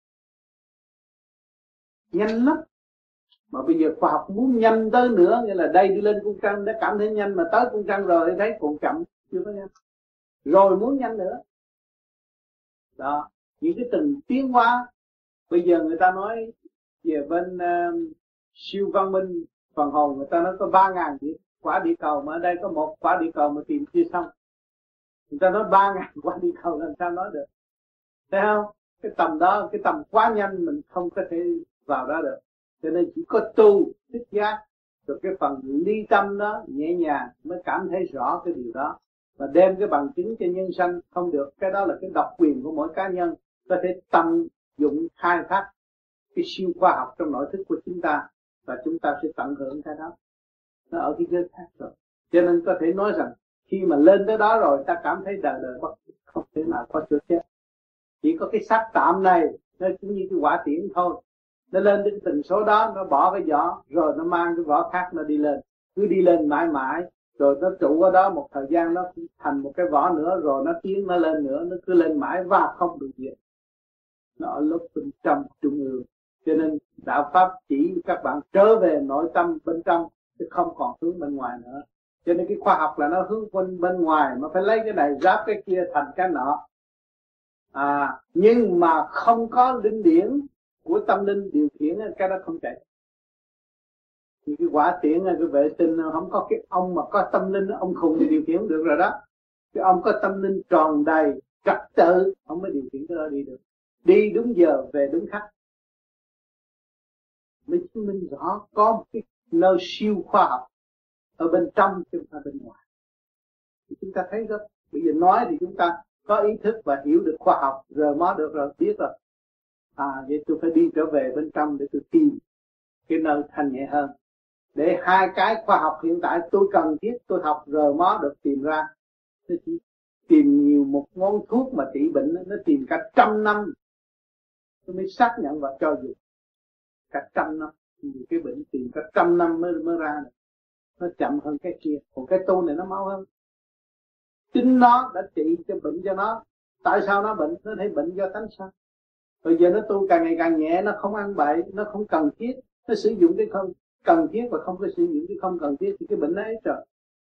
nhanh lắm. Mà bây giờ khoa học muốn nhanh tới nữa, nghĩa là đây đi lên cung trăng đã cảm thấy nhanh, mà tới cung trăng rồi thấy còn chậm, chưa có nhanh, rồi muốn nhanh nữa. Đó, những cái từng tiến hóa. Bây giờ người ta nói về bên siêu văn minh phần hồn, người ta nói có 3.000 quả địa cầu, mà ở đây có một quả địa cầu mà tìm chưa xong. Người ta nói 3.000 quả địa cầu, làm sao nói được? Thấy không? Cái tầm đó, cái tầm quá nhanh mình không có thể vào đó được. Cho nên chỉ có tu, thức giác, rồi cái phần ly tâm đó nhẹ nhàng mới cảm thấy rõ cái điều đó. Và đem cái bằng chứng cho nhân sanh không được. Cái đó là cái độc quyền của mỗi cá nhân. Có thể tận dụng khai thác cái siêu khoa học trong nội thức của chúng ta, và chúng ta sẽ tận hưởng cái đó. Nó ở cái giới khác rồi. Cho nên có thể nói rằng khi mà lên tới đó rồi, ta cảm thấy đời đời bất diệt, không thể nào có chỗ chết. Chỉ có cái xác tạm này nó cũng như cái quả tiễn thôi. Nó lên đến tần số đó, nó bỏ cái vỏ, rồi nó mang cái vỏ khác nó đi lên. Cứ đi lên mãi mãi, rồi nó trụ ở đó một thời gian nó thành một cái vỏ nữa, rồi nó tiến nó lên nữa, nó cứ lên mãi và không được diệt. Nó ở lúc bên trong trung ương. Cho nên đạo Pháp chỉ các bạn trở về nội tâm bên trong, chứ không còn hướng bên ngoài nữa. Cho nên cái khoa học là nó hướng bên ngoài, mà phải lấy cái này giáp cái kia thành cái nọ. Nhưng mà không có linh điển của tâm linh điều khiển, cái đó không chạy. Thì cái quả tiễn, cái vệ tinh không có cái ông mà có tâm linh, ông khùng thì điều khiển được rồi đó. Cái ông có tâm linh tròn đầy, trật tự, ông mới điều khiển cái đó đi được. Đi đúng giờ, về đúng khắc. Mới chứng minh rõ có một cái nơi siêu khoa học ở bên trong chứ không phải bên ngoài. Thì chúng ta thấy đó, bây giờ nói thì chúng ta có ý thức và hiểu được khoa học, giờ mới được rồi, biết rồi. Vậy tôi phải đi trở về bên trong để tôi tìm cái nơi thanh nhẹ hơn. Để hai cái khoa học hiện tại tôi cần thiết, tôi học rồi mới được tìm ra. Tôi chỉ tìm nhiều một món thuốc mà trị bệnh, nó tìm cả 100 năm tôi mới xác nhận và cho dùng. Cả 100 năm, cái bệnh tìm cả 100 năm mới ra được. Nó chậm hơn cái kia, còn cái tu này nó mau hơn. Chính nó đã trị cho bệnh cho nó. Tại sao nó bệnh? Nó thấy bệnh do tánh sao. Bây giờ nó tu càng ngày càng nhẹ, nó không ăn bậy, nó không cần thiết, nó sử dụng cái không cần thiết và không có sử dụng cái không cần thiết thì cái bệnh nó ấy trời.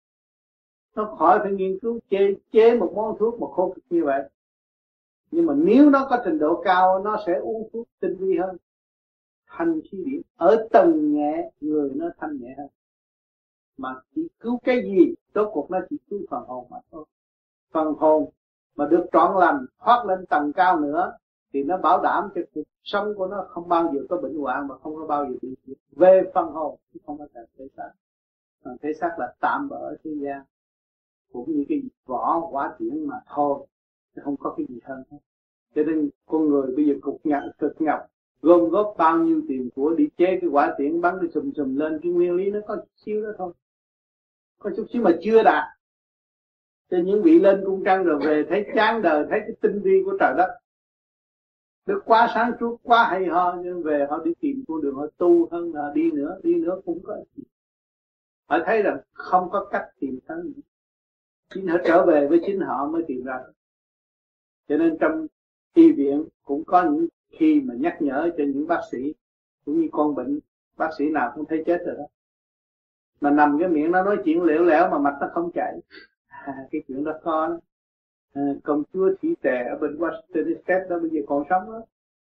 Nó khỏi phải nghiên cứu chế một món thuốc mà khô cực như vậy. Nhưng mà nếu nó có trình độ cao, nó sẽ uống thuốc tinh vi hơn. Thanh khí điển ở tầng nhẹ, người nó thanh nhẹ hơn. Mà chỉ cứu cái gì, rốt cuộc nó chỉ cứu phần hồn mà thôi. Phần hồn mà được trọn lành, thoát lên tầng cao nữa, thì nó bảo đảm cho cuộc sống của nó không bao giờ có bệnh hoạn, mà không có bao giờ bị diệt. Về phần hồn chứ không có thể xác. Phần thể xác là tạm bỡ ở thế gian, cũng như cái vỏ quả tiễn mà thôi, không có cái gì hơn hết. Cho nên con người bây giờ cực nhọc gom góp bao nhiêu tiền của đi chế cái quả tiễn bắn đi sùm lên, cái nguyên lý nó có chút xíu đó thôi, có chút xíu mà chưa đạt. Cho những vị lên cung trăng rồi về thấy chán đời, thấy cái tinh vi của trời đất, được quá sáng suốt, quá hay ho, nhưng về họ đi tìm con đường họ tu hơn là đi nữa cũng có gì. Họ thấy rằng không có cách tìm tới nữa. Chính họ trở về với chính họ mới tìm ra được. Cho nên trong y viện cũng có những khi mà nhắc nhở cho những bác sĩ, cũng như con bệnh, bác sĩ nào cũng thấy chết rồi đó. Mà nằm cái miệng nó nói chuyện lẻo lẻo mà mạch nó không chảy. Cái chuyện đó có đó. Công chúa Thủy Tề ở bên Washington State đó bây giờ còn sống đó.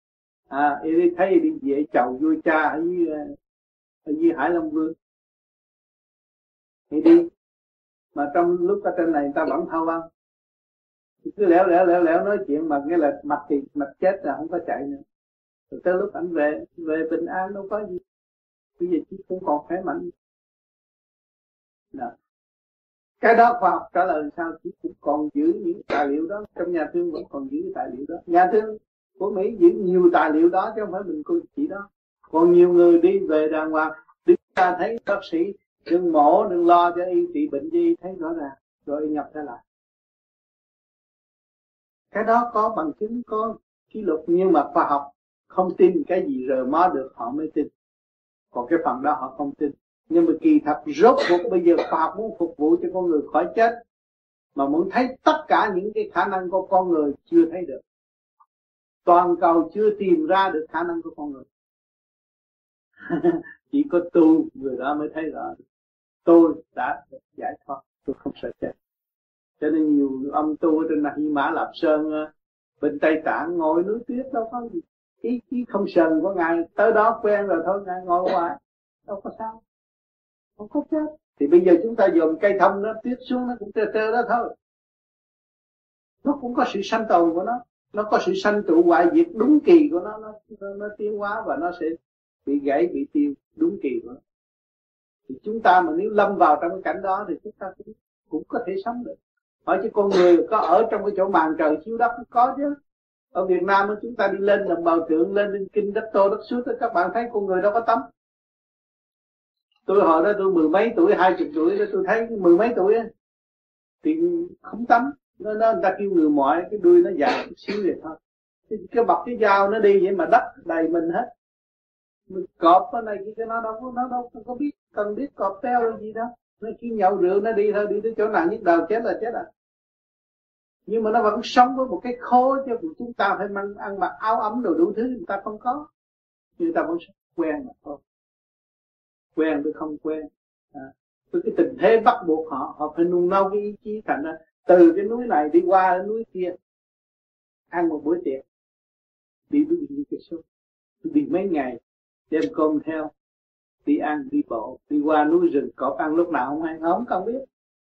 đi thấy đi về chầu vua cha ở dưới Hải Long Vương thì đi, mà trong lúc ở trên này người ta vẫn thâu ăn, cứ lẻo nói chuyện mà nghe là mặt thì mặt chết là không có chạy nữa. Rồi tới lúc anh về bình an đâu có gì, bây giờ chỉ cũng còn khỏe mạnh. Đó. Cái đó khoa học trả lời sao, chỉ cũng còn giữ những tài liệu đó, trong nhà thương vẫn còn giữ tài liệu đó. Nhà thương của Mỹ giữ nhiều tài liệu đó chứ không phải mình cô chỉ đó. Còn nhiều người đi về đàng hoàng, đi ra thấy bác sĩ đừng mổ, đừng lo cho y trị bệnh gì, thấy rõ ràng rồi y nhập trở lại. Cái đó có bằng chứng, có kỷ lục, nhưng mà khoa học không tin cái gì rờ mó được họ mới tin, còn cái phần đó họ không tin. Nhưng mà kỳ thật rốt cuộc bây giờ khoa học muốn phục vụ cho con người khỏi chết, mà muốn thấy tất cả những cái khả năng của con người chưa thấy được. Toàn cầu chưa tìm ra được khả năng của con người. Chỉ có tu người đó mới thấy rõ. Tôi đã giải thoát, tôi không sợ chết. Cho nên nhiều ông tu ở trên Hy Mã Lạp Sơn bên Tây Tạng ngồi núi tuyết đâu có gì. Ý không sần của Ngài tới đó quen rồi thôi, Ngài ngồi hoài đâu có sao, không có chết. Thì bây giờ chúng ta dùng cây thông nó tuyết xuống nó cũng trơ đó thôi. Nó cũng có sự sanh tồn của nó có sự sanh trụ hoại diệt đúng kỳ của nó tiến hóa và nó sẽ bị gãy bị tiêu đúng kỳ của nó. Thì chúng ta mà nếu lâm vào trong cái cảnh đó thì chúng ta cũng có thể sống được. Hỏi chứ con người có ở trong cái chỗ màn trời chiếu đất có chứ. Ở Việt Nam chúng ta đi lên làm bào tượng, lên kinh đất Tô đất Suốt, các bạn thấy con người đâu có tắm. Tôi hồi đó tôi 10 mấy tuổi, 20 tuổi, tôi thấy 10 mấy tuổi thì không tắm. Nó người ta kêu người mỏi, cái đuôi nó dài chút xíu vậy thôi. Cái bọc cái dao nó đi vậy mà đất đầy mình hết. Mình cọp cái này cái nó đâu có biết, cần biết cọp teo hay gì đâu. Nó khi nhậu rượu nó đi thôi, đi tới chỗ nào nhức đầu chết là chết à. Nhưng mà nó vẫn sống với một cái khối, chứ chúng ta phải ăn mặc áo ấm đồ đủ thứ người ta không có. Người ta vẫn quen mà thôi. Quen với không quen. Với cái tình thế bắt buộc họ phải nung nấu cái ý chí, thành ra từ cái núi này đi qua cái núi kia, ăn một bữa tiệc, đi cái số, đi mấy ngày, đem cơm theo, đi ăn, đi bộ, đi qua núi rừng, cọp ăn lúc nào không hay, không cần biết.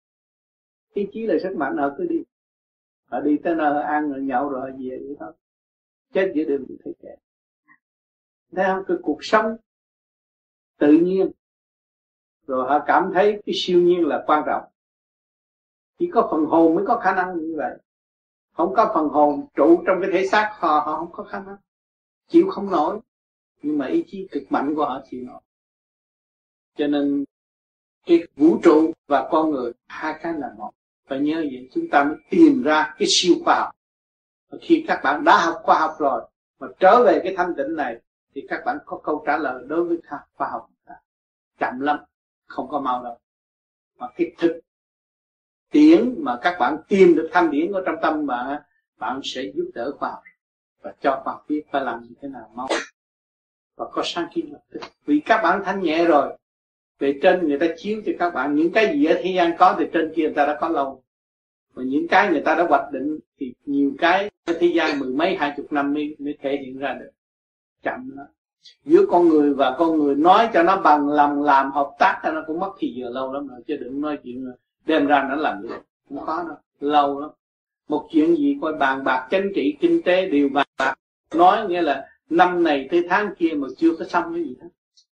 Ý chí là sức mạnh, họ cứ đi. Họ đi tới nơi ăn rồi nhậu rồi về vậy thôi. Chết giữa đường thì thấy kẹt. Thấy không? Cái cuộc sống tự nhiên. Rồi họ cảm thấy cái siêu nhiên là quan trọng. Chỉ có phần hồn mới có khả năng như vậy. Không có phần hồn trụ trong cái thể xác họ không có khả năng. Chịu không nổi. Nhưng mà ý chí cực mạnh của họ chịu nổi. Cho nên cái vũ trụ và con người hai cái là một. Phải nhớ vậy chúng ta mới tìm ra cái siêu khoa học. Và khi các bạn đã học khoa học rồi mà trở về cái thanh tịnh này thì các bạn có câu trả lời đối với khoa học. Chậm lắm, không có mau đâu. Mà cái thực tiễn mà các bạn tìm được thanh điển ở trong tâm bạn sẽ giúp đỡ khoa học và cho khoa học biết phải làm như thế nào mau và có sáng kiến lập tức. Vì các bạn thanh nhẹ rồi, về trên người ta chiếu cho các bạn những cái gì ở thế gian có thì trên kia người ta đã có lâu. Và những cái người ta đã hoạch định thì nhiều cái ở thế gian 10 mấy 20 năm mới thể hiện ra được. Chậm lắm. Giữa con người và con người nói cho nó bằng lòng làm hợp tác cho nó cũng mất thì giờ lâu lắm rồi, chứ đừng nói chuyện đem ra nó làm được. Không có đâu, lâu lắm. Một chuyện gì coi bàn bạc chính trị kinh tế đều bàn bạc, nói nghĩa là năm này tới tháng kia mà chưa có xong cái gì hết.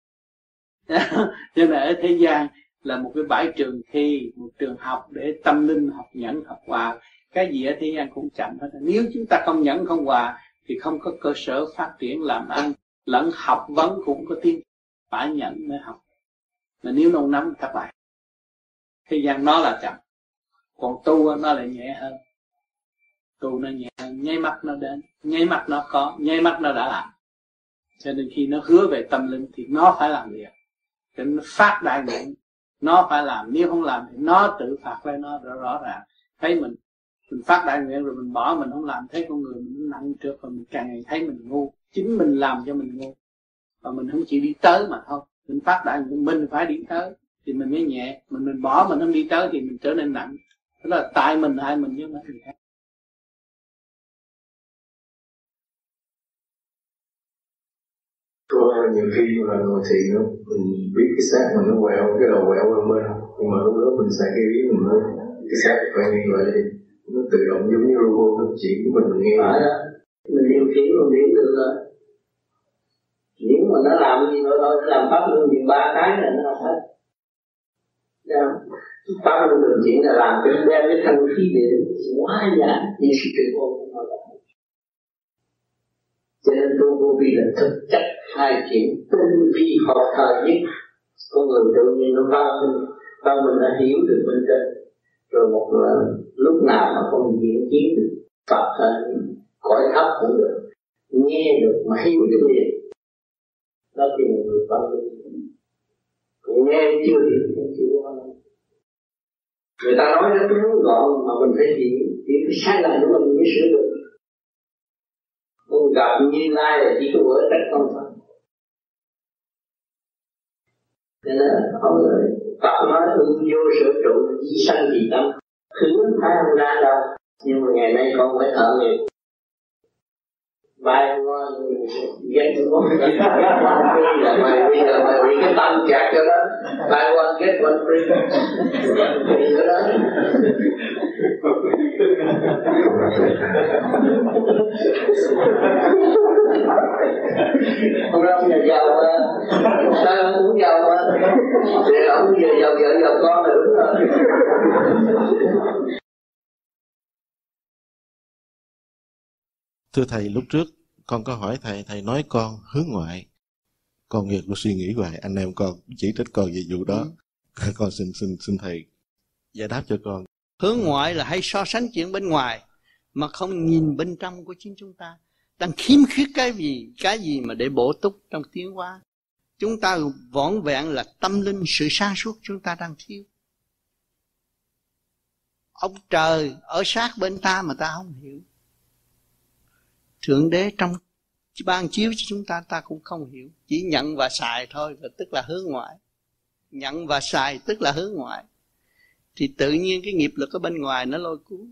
Cho nên ở thế gian là một cái bãi trường thi, một trường học để tâm linh học nhẫn học hòa. Cái gì ở thế gian cũng chậm hết. Nếu chúng ta không nhẫn không hòa thì không có cơ sở phát triển làm ăn, lẫn học vấn cũng có tiếng. Phải nhẫn mới học. Mà nếu nông nắm thất bại. Thế gian nó là chậm, còn tu nó lại nhẹ hơn. Tu nó nhẹ hơn, nháy mắt nó đến, nháy mắt nó có, nháy mắt nó đã làm. Cho nên khi nó hứa về tâm linh thì nó phải làm việc. Cho nên nó phát đại nguyện, nó phải làm, nếu không làm thì nó tự phạt lên nó rõ ràng. Thấy mình phát đại nguyện rồi mình bỏ, mình không làm, thấy con người mình nặng trước và mình càng ngày thấy mình ngu. Chính mình làm cho mình ngu. Và mình không chịu đi tới mà thôi. Mình phát đại nguyện mình phải đi tới thì mình mới nhẹ. Mình bỏ, mình không đi tới thì mình trở nên nặng. Đó là tại mình hại mình chứ không phải người khác. Có nhiều khi mà ngồi thiền đó, mình biết cái xác mình nó quẹo, cái đầu quẹo bên bên, nhưng mà lúc đó mình xài cái ý mình nói cái xác phải như vậy đi, nó tự động giống như robot nó chuyện của mình nghe. Phải đó, mình điều khiển mình điển được rồi. Nếu mà nó làm gì nữa thôi, nó làm pháp luân gì 3 cái là nó làm hết. Pháp luân thường chuyển là làm cái đem cái thanh khí điện hóa giải như sự tự vô của nó là. Cho nên tu vô vi là thực chất hai chuyện tinh vi hợp thời nhất. Con người tự nhiên nó văn mình đã hiểu được bên trên. Rồi một lúc nào mà con diễn kiến được Phật cõi thấp cũng được, nghe được mà hiểu được liền. Đó thì một người văn minh. Nghe chưa hiểu không chịu văn minh. Người ta nói rất ngắn gọn mà mình phải hiểu cái sai lầm của mình mới sửa được. Con gặp Như Lai là chỉ có bữa trách con thôi. Nên là ông Phật nói ưng vô sở trụ di sanh thì tâm, hướng phải không ra đâu. Nhưng mà ngày nay con phải thợ nghiệp. Bài qua ghét one free là mày bị cái tâm chặt cho đó. Bài qua get one free. Thì đó. Ông ra ông nhà giàu mà, sao ông cũng giàu mà, thì ông giờ giàu vợ giàu con là đúng rồi. Thưa Thầy, lúc trước con có hỏi Thầy nói con hướng ngoại. Con nghiệt con suy nghĩ hoài, anh em con chỉ trích con về vụ đó. Con xin Thầy giải đáp cho con. Hướng ngoại là hay so sánh chuyện bên ngoài mà không nhìn bên trong của chính chúng ta. Đang khiếm khuyết cái gì mà để bổ túc trong tiến hóa. Chúng ta vỏn vẹn là tâm linh, sự sáng suốt chúng ta đang thiếu. Ông trời ở sát bên ta mà ta không hiểu. Thượng đế trong ban chiếu cho chúng ta, ta cũng không hiểu. Chỉ nhận và xài thôi, và tức là hướng ngoại. Nhận và xài tức là hướng ngoại. Thì tự nhiên cái nghiệp lực ở bên ngoài nó lôi cuốn.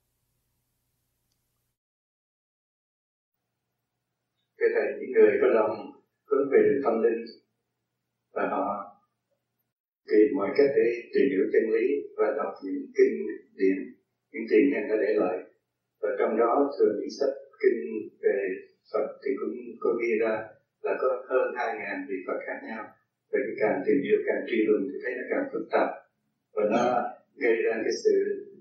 Cái thầy, những người có lòng hướng về được tâm linh và họ tìm mọi cách để tìm hiểu chân lý và đọc những kinh điển, những tiền nhân đã để lại. Và trong đó thường những sách kinh về Phật thì cũng có ghi ra là có hơn 2.000 vị Phật khác nhau. Và cái càng tìm hiểu, càng truy luận thì thấy nó càng phức tạp và nó gây ra cái sự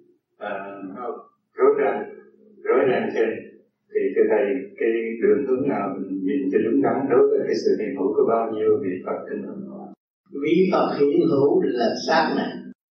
rối ren trên. Thì thưa Thầy, cái đường hướng nào mình nhìn cho đúng đắn đối với cái sự hiện hữu của bao nhiêu vị Phật trên đó? Vị Phật hiện hữu là xác này.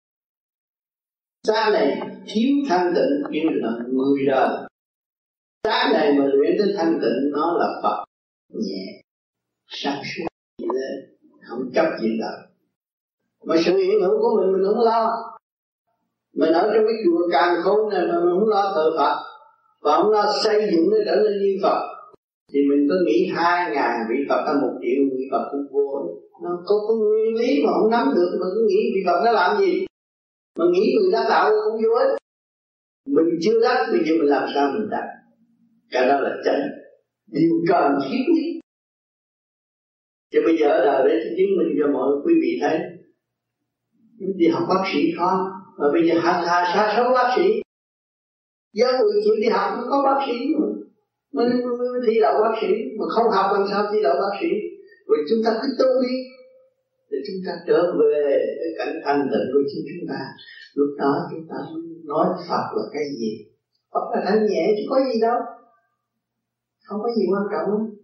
Xác này thiếu thanh tịnh như là 10 đời. Xác này mà luyện đến thanh tịnh nó là Phật nhẹ, sáng suốt gì lên, không chấp chuyện đâu. Mà sự hiện hữu của mình không lo. Mình ở trong cái chùa Càn Khôn này mà mình không lo thờ Phật và không lo xây dựng nó trở nên như Phật, thì mình có nghĩ 2.000 vị Phật hay 1 triệu vị Phật cũng vô. Nó có nguyên lý mà không nắm được mà cứ nghĩ vị Phật nó làm gì. Mà nghĩ người đắc đạo cũng vô ích. Mình chưa đắc, bây giờ mình làm sao mình đắc? Cái đó là chân điều cần thiết nhất. Chứ bây giờ ở đời để chứng minh cho mọi quý vị thấy, đi học bác sĩ khó, mà bây giờ hàng xa số bác sĩ. Giờ người chịu đi học nó có bác sĩ mà. Mình thi đậu bác sĩ, mà không học làm sao thi đậu bác sĩ. Rồi chúng ta cứ tu đi, để chúng ta trở về cái cảnh thanh tịnh của chính chúng ta. Lúc đó chúng ta nói Phật là cái gì? Phật là thanh nhẹ chứ có gì đâu. Không có gì quan trọng lắm.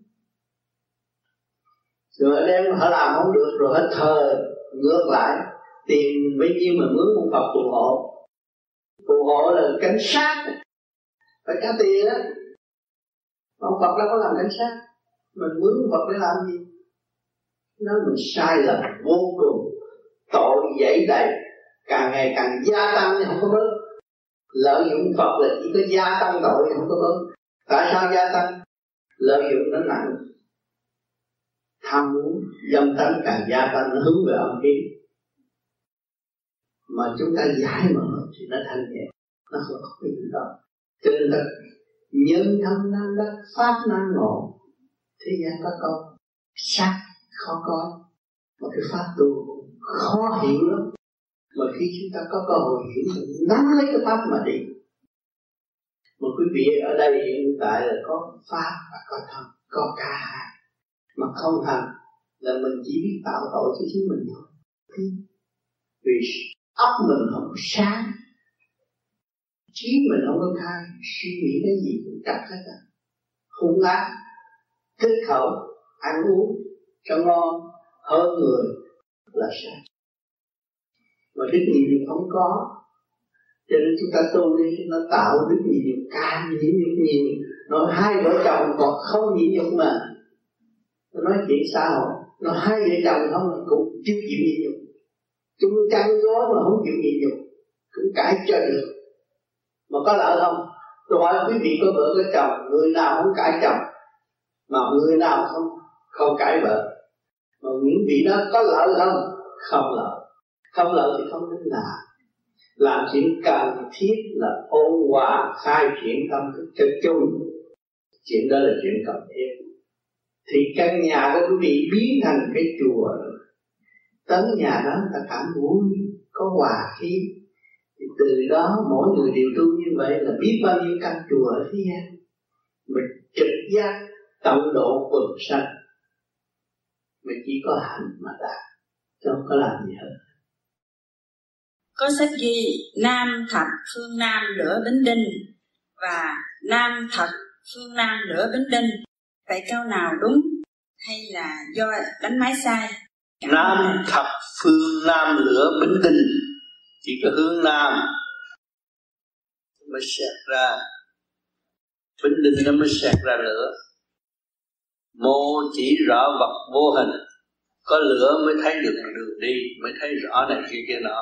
Rồi ở đây họ làm không được, rồi hết thời ngược lại. Tiền bấy nhiêu mà mướn một Phật phù hộ. Phù hộ là cảnh sát, phải trả tiền á. Ông Phật đâu có làm cảnh sát. Mình mướn Phật để làm gì? Nó mình sai lầm vô cùng. Tội dậy đầy, càng ngày càng gia tăng thì không có bớt. Lợi dụng Phật là chỉ có gia tăng tội không có bớt. Tại sao gia tăng? Lợi dụng nó nặng. Tham muốn, dâm tánh càng gia tăng, nó hướng về âm khí. Mà chúng ta giải mở thì nó thanh nhẹ, nó không có cái gì đó. Cho nên là nhân thân năng đắc, pháp năng ngộ. Thế gian có câu, sắc khó có, mà cái pháp tu khó hiểu lắm. Mà khi chúng ta có cơ hội hiểu thì nắm lấy cái pháp mà đi. Mà quý vị ở đây hiện tại là có pháp và có thân, có cả hai. Mà không hành là mình chỉ biết tạo tội cho chính mình thôi. Vì óc mình không có sáng, trí mình không có khai, suy nghĩ cái gì cũng trật hết á. Hung ác, thích khẩu, ăn uống cho ngon hơn người là sai. Mà đức nhịn nhục không có, cho nên chúng ta tu đi, nó tạo đức nhịn nhục, càng nhịn nhục nhiều. Nói hai vợ chồng còn không nhịn nhục mà nó nói chuyện xã hội, nó hai vợ chồng không cũng chưa chịu nhịn nhục, chúng chăn gối mà không chịu nhịn nhục, cũng cãi cho được. Mà có lợi không? Tôi hỏi quý vị có vợ có chồng, người nào không cãi chồng, mà người nào không cãi vợ. Mà những vị đó có lợi không? Không lợi. Không lợi thì không nên làm chuyện cần thiết là ôn hòa khai triển tâm thức cho chung. Chuyện đó là chuyện cần thiết. Thì căn nhà của quý vị biến thành cái chùa, tới nhà đó ta cảm vui, có hòa khí. Thì từ đó mỗi người đều tu như vậy là biết bao nhiêu căn chùa ở thế gian. Mình trực giác tận độ quần sanh, mình chỉ có hành mà đạt, chứ không có làm gì hết. Có sách ghi Nam Thập Phương Nam Lửa Bính Đinh và Nam Thật Phương Nam Lửa Bính Đinh. Vậy câu nào đúng hay là do đánh máy sai? Nam Thập Phương Nam Lửa Bính Đinh, chỉ có hướng Nam mới xẹt ra Bính Đinh, nó mới xẹt ra lửa. Mô chỉ rõ vật vô hình, có lửa mới thấy được đường đi, mới thấy rõ này kia nọ.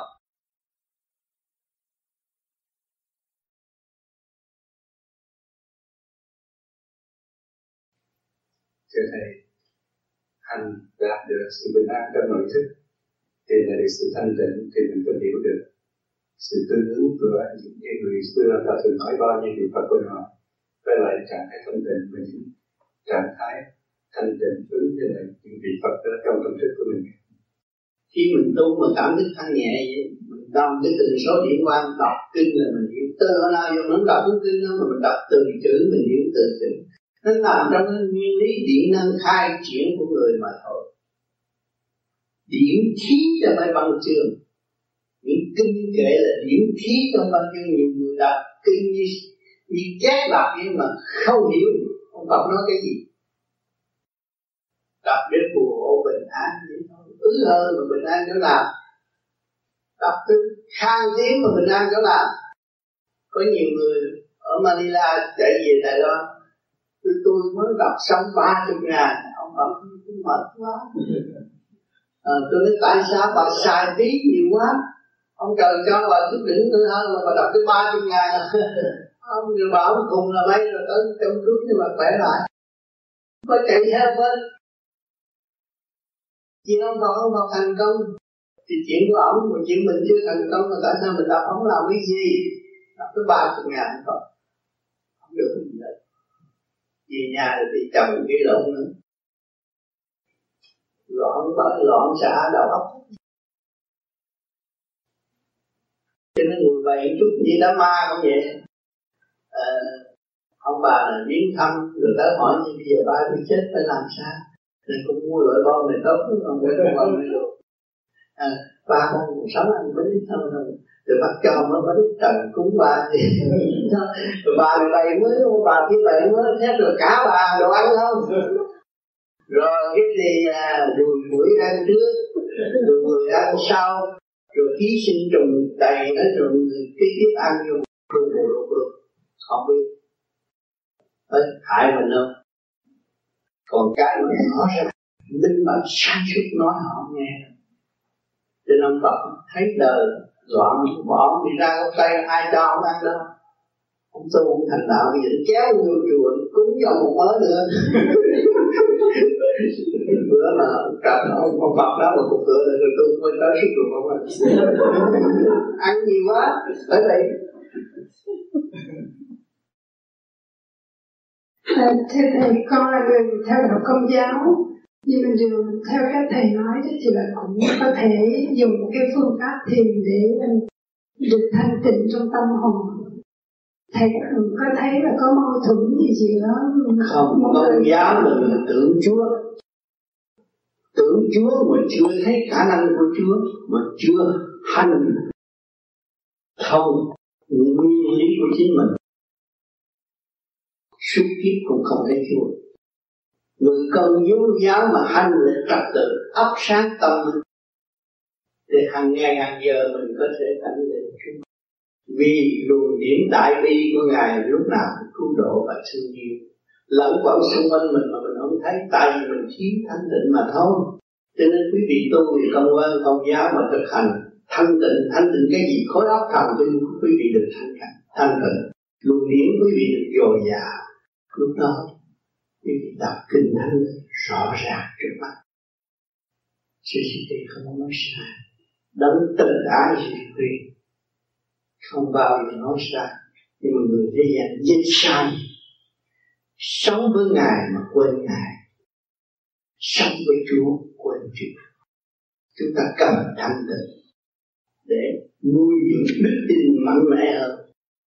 Thưa Thầy, hành đạt được sự bình an trong nội thức thì là được sự thanh tịnh, thì mình có hiểu được sự tương ứng của những người xưa ta thường nói bao nhiêu vị Phật của họ với lại trạng thái thanh tịnh và những trạng thái thanh tịnh ứng với lại những vị Phật đó trong tâm thức của mình. Khi mình tu mà cảm thức thanh nhẹ vậy, mình đọc cái từng số điển quang, đọc kinh là mình hiểu. Từ hồi nào giờ mình đọc cái kinh đó mà mình đọc từng chữ mình hiểu từng chữ. Nó nằm trong cái nguyên lý điện năng khai triển của người mà thôi. Điển khí cho phải văn chương. Những kinh kệ là điển khí trong văn chương. Nhiều người đọc kinh như chép đọc nhưng mà không hiểu ông Phật nói cái gì. Đọc để phù hộ bình an vậy thôi. Hơn mà bình an chỗ nào? Đọc tới khang tiếng mà bình an chỗ nào? Có nhiều người ở Manila chạy về Đài Loan, tôi mới đọc xong 30 ngàn, ông bảo tôi mệt quá. Tôi nói tại sao bà xài phí nhiều quá? Ông trời cho bà chút đỉnh tôi hơn mà bà đọc tới 30 ngàn. Ông người bảo cùng là mấy rồi tới trong trước nhưng mà khỏe lại. Có chạy theo bên. Vì ông Phật thành công thì chuyện của ông, mà chuyện mình chưa thành công mà tại sao mình đọc ông làm cái gì? Đọc tới 30 ngàn thôi, không được gì hết. Về nhà rồi thì chồng gây lộn nữa, loạn xạ đầu óc. Cho nên người vậy chút như đám ma cũng vậy. Ông bà là viếng thăm rồi tới hỏi như bây giờ ba bị chết phải làm sao? Nên cũng mua loại bom này tốt, không phải loại bom này được. Ba con cũng sống ăn bánh thôi, rồi bắt cho mới bánh trần cúng ba thì rồi bà này bày mới, bà kia bày mới hết rồi cả bà đồ ăn không? Rồi cái gì đùi mũi ăn trước, rồi người ăn sau, rồi ký sinh trùng đầy nữa, rồi cái tiếp ăn vô được, không biết, hại mình không? Còn cái mà nó ra minh bạch sáng suốt nói họ nghe. Cho nên ông Phật thấy đời loạn bỏ đi ra gốc cây ai cho ông ăn đâu. Ông tu ông thành đạo bây giờ kéo vô chùa cúng cho một mớ nữa. Bữa mà ông Phật đó mà cục cửa rồi tôi quên tới sức ruột ông ạ. Ăn nhiều quá, bởi vậy. Thưa Thầy, con là người theo đạo Công giáo Nhưng mà điều theo các thầy nói thì là cũng có thể dùng một cái phương pháp thiền để được thanh tịnh trong tâm hồn. Thầy có thấy là có mâu thuẫn gì đó không? Tôn giáo là mình tưởng Chúa mà chưa thấy khả năng của Chúa, mà chưa hành thông nguyên lý của chính mình, suốt kiếp cũng không thấy Chúa. Người con giáo giáo mà hành là trật tự ấp sáng tâm để hàng ngày hàng giờ mình có thể thành đến Chúa. Vì luồng điển đại bi của Ngài lúc nào cũng cứu độ và thương yêu lẫn quẩn xung quanh mình mà mình không thấy, tại vì mình thiếu thanh tịnh mà thôi. Cho nên quý vị tu vì công giáo mà thực hành thanh tịnh cái gì khối óc thần kinh của quý vị được thanh tịnh, luồng điển quý vị được dồi dào. Lúc đó quý vị đọc kinh thánh rõ ràng trước mắt. Sư Thích không có nói sai, đấng tình ái gì quý không bao giờ nói sai. Nhưng mà người thế gian dính sai, sống với Ngài mà quên Ngài, sống với Chúa quên Chúa. Chúng ta cần thanh tịnh để nuôi dưỡng đức tin mạnh mẽ hơn.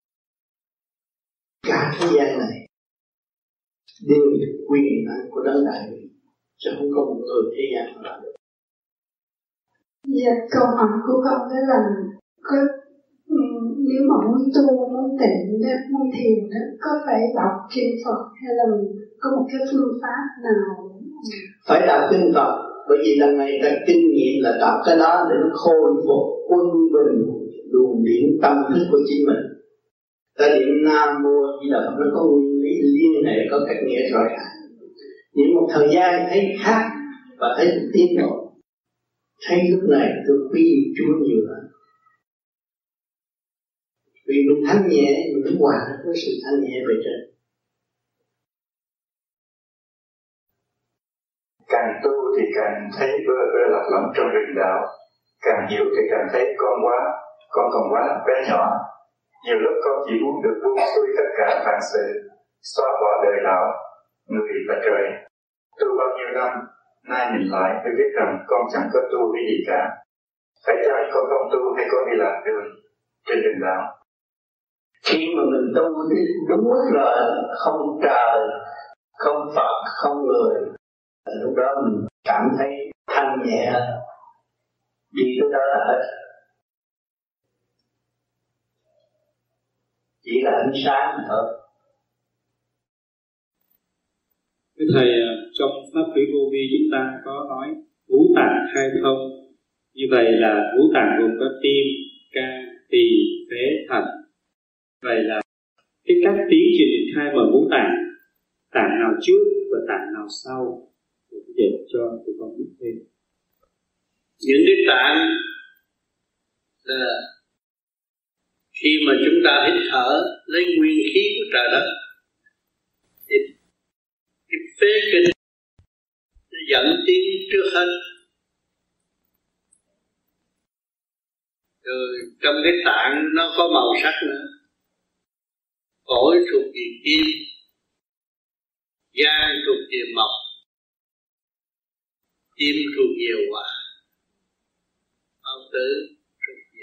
Cả thế gian này đều quyền năng của đấng đại bi, chứ không có một người thế gian nào làm được. Dạ, câu hỏi của con đó là có nếu mà muốn tu, muốn tịnh, muốn thiền đó, có phải đọc kinh Phật hay là có một cái phương pháp nào? Phải đọc kinh Phật, bởi vì lần này ta kinh nghiệm là đọc cái đó để nó khôi phục quân bình luồng điển tâm thức của chính mình. Ta niệm Nam Mô Di Đà Phật nó có nguyên lý liên hệ, có cách nghĩa rõ ràng. Nhưng một thời gian thấy khác và thấy tiến bộ, thấy lúc này tôi quý yêu Chúa nhiều hơn. Vì mình thanh nhẹ, mình hòa với sự thanh nhẹ về trên. Càng tu thì càng thấy bơ vơ lạc lõng trong rừng đạo, càng hiểu thì càng thấy con còn quá bé nhỏ. Nhiều lúc con chỉ muốn được buông xuôi tất cả vạn sự, xóa bỏ đời đạo, người và trời. Tu bao nhiêu năm, nay nhìn lại mới biết rằng con chẳng có tu cái gì cả. Phải chăng con không tu hay con đi lạc đường trên đường đạo? Khi mà mình tu thì đúng là không trời, không Phật, không người, lúc đó mình cảm thấy thanh nhẹ, đi tới đó là hết. Chỉ là ánh sáng thôi. Thầy, trong pháp thủy vô vi chúng ta có nói ngũ tạng khai thông. Như vậy là ngũ tạng gồm có tim, can, tỳ, phế, thận. Vậy là cái cách tiến trình khai mở ngũ tạng, tạng nào trước và tạng nào sau, để cho tụi con biết thêm. Những cái tạng là khi mà chúng ta hít thở lấy nguyên khí của trời đất, thì cái phế kinh nó dẫn tiến trước hết. Rồi trong cái tạng nó có màu sắc nữa. Phổi thuộc về kim, gan thuộc về mộc, tim thuộc về hỏa, bao tử thuộc về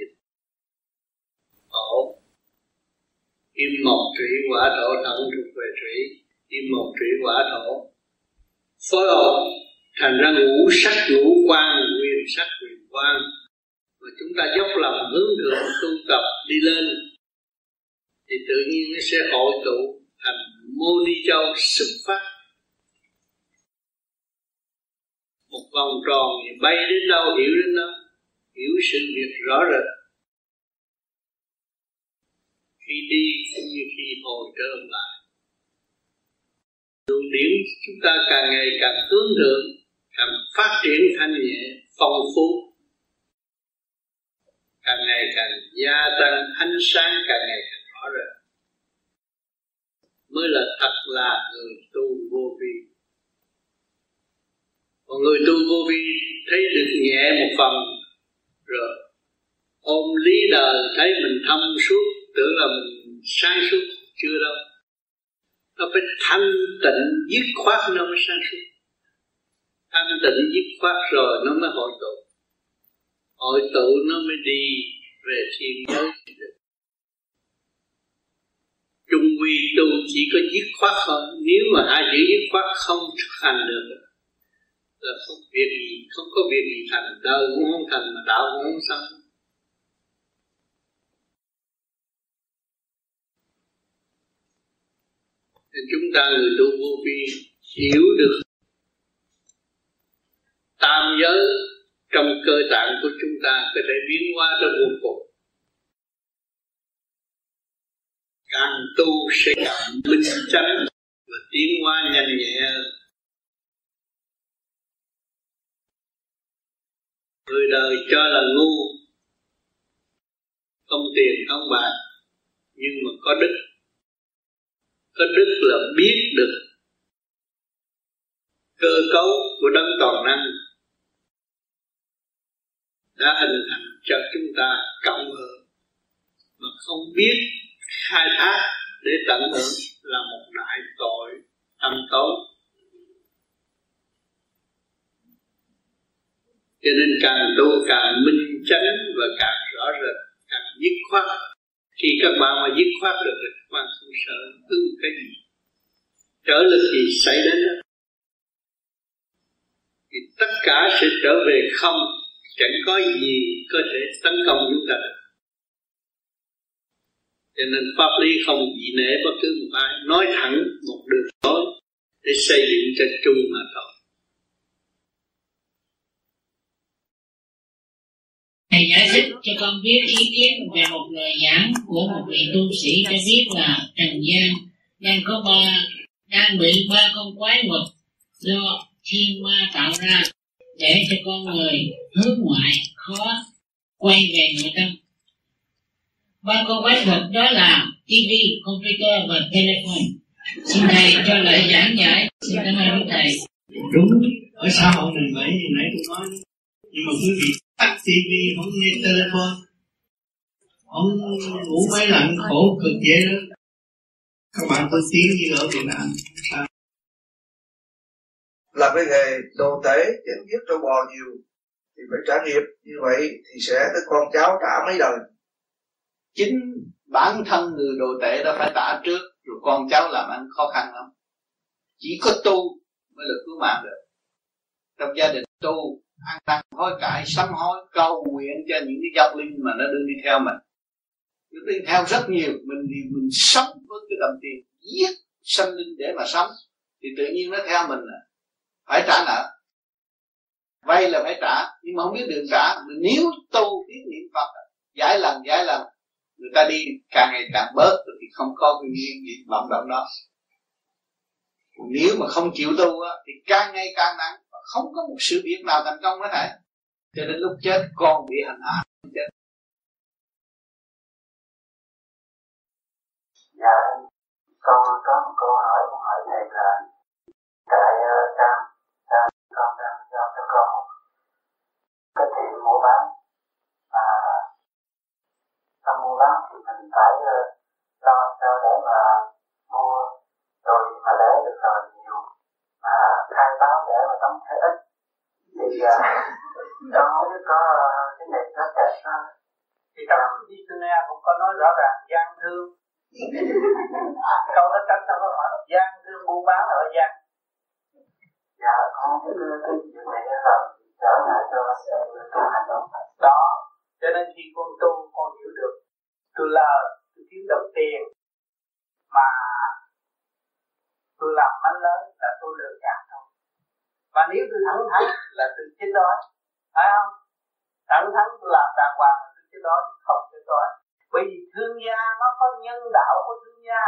thổ, kim mộc thủy hỏa thổ, thận thuộc về thủy, kim mộc thủy hỏa thổ, phối hợp thành ra ngũ sắc ngũ quan, nguyên sắc nguyên quan. Mà chúng ta dốc lòng hướng thượng tu tập đi lên thì tự nhiên nó sẽ hội tụ thành mô ni châu xuất phát một vòng tròn, thì bay đến đâu hiểu đến đó, hiểu sự việc rõ rệt. Khi đi cũng như khi hồi trở lại, luồng điển chúng ta càng ngày càng hướng thượng, càng phát triển thanh nhẹ phong phú, càng ngày càng gia tăng, ánh sáng càng ngày càng rõ rệt, mới là thật là người tu vô vi. Còn người tu vô vi thấy được nhẹ một phần rồi ôm lý đời, thấy mình thông suốt, tưởng là mình sáng suốt, chưa đâu. Nó phải thanh tịnh dứt khoát nó mới sáng suốt. thanh tịnh dứt khoát rồi nó mới hội tụ. Hội tụ nó mới đi về thiên giới được. Trung quy tu chỉ có dứt khoát thôi. Nếu mà hai chữ dứt khoát không thực hành được là không việc gì, không có việc gì thành. Đời cũng không thành mà đạo cũng không xong. Nên chúng ta người tu vô vi hiểu được tam giới trong cơ tạng của chúng ta có thể biến hóa ra vô cùng. Càng tu sẽ càng minh chánh và tiến hóa nhanh nhẹ. Người đời cho là ngu, không tiền không bạc, nhưng mà có đức. Có đức là biết được cơ cấu của đấng toàn năng đã hình thành cho chúng ta cộng hưởng, mà không biết khai thác để tận hưởng là một đại tội thâm tối. Cho nên càng tu càng minh chánh và càng rõ rệt, càng dứt khoát. Khi các bạn mà dứt khoát được thì các bạn không sợ ưng cái gì, trở lực gì xảy đến đó. Thì tất cả sẽ trở về không, chẳng có gì có thể tấn công chúng ta được. Cho nên pháp lý không dị nể bất cứ một ai, nói thẳng một đường lối để xây dựng cho chung mà thôi. Thầy giải thích cho con biết ý kiến về một lời giảng của một vị tu sĩ cho biết là trần gian đang bị ba con quái vật do thiên ma tạo ra để cho con người hướng ngoại khó quay về nội tâm. Ba con quái vật đó là TV, computer và telephone. Xin thầy cho lời giảng giải. Xin cảm ơn thầy. Đúng, ở xã hội mình vậy như nãy tôi nói. Nhưng mà quý vị tắt TV, không nghe telephone, không ngủ mấy lần khổ cực vậy đó. Các bạn có tiếng gì ở Việt Nam sao? Làm cái nghề đồ tể chém giết trâu bò nhiều thì phải trả nghiệp, như vậy thì sẽ tới con cháu trả mấy đời. Chính bản thân người đồ tể đó phải trả trước, rồi con cháu làm ăn khó khăn lắm. Chỉ có tu mới được cứu mạng được. Trong gia đình tu, ăn năn hối cải, sám hối, cầu nguyện cho những cái dòng linh mà nó đương đi theo mình. Nó đi theo rất nhiều, mình sống với cái đồng tiền giết sanh linh để mà sống, thì tự nhiên nó theo mình là phải trả nợ. Vay là phải trả, nhưng mà không biết đường trả. Nếu tu biết niệm Phật giải lần người ta đi càng ngày càng bớt, thì không có cái gì vọng động đó. Nếu mà không chịu tu á, thì càng ngày càng nặng, không có một sự việc nào thành công hết thảy. Cho đến lúc chết con bị hành hạ chết. Dạ, con có một câu hỏi muốn hỏi thầy là tại con đang giao cho con một cái tiệm mua bán, trong mua bán thì mình phải lo cho để mà mua rồi mà để được rồi nhiều, mà khai báo để mà đóng thuế ít thì con không biết có cái này có đẹp không? Thì trong Vietnam cũng có nói rõ ràng gian thương. Câu nó tránh đâu có phải gian thương buôn bán ở gian. Dạ, con biết cái chuyện này là trở ngại cho tu hành đó. Đó, cho nên khi con tu con hiểu được tôi kiếm được tiền mà tôi làm mánh lớn là tôi lừa gạt thôi. Và nếu tôi thẳng thắn là tôi chết đói, phải không? Thẳng thắn tôi làm đàng hoàng là tôi chết đói, không chết đói. Bởi vì thương gia nó có nhân đạo của thương gia.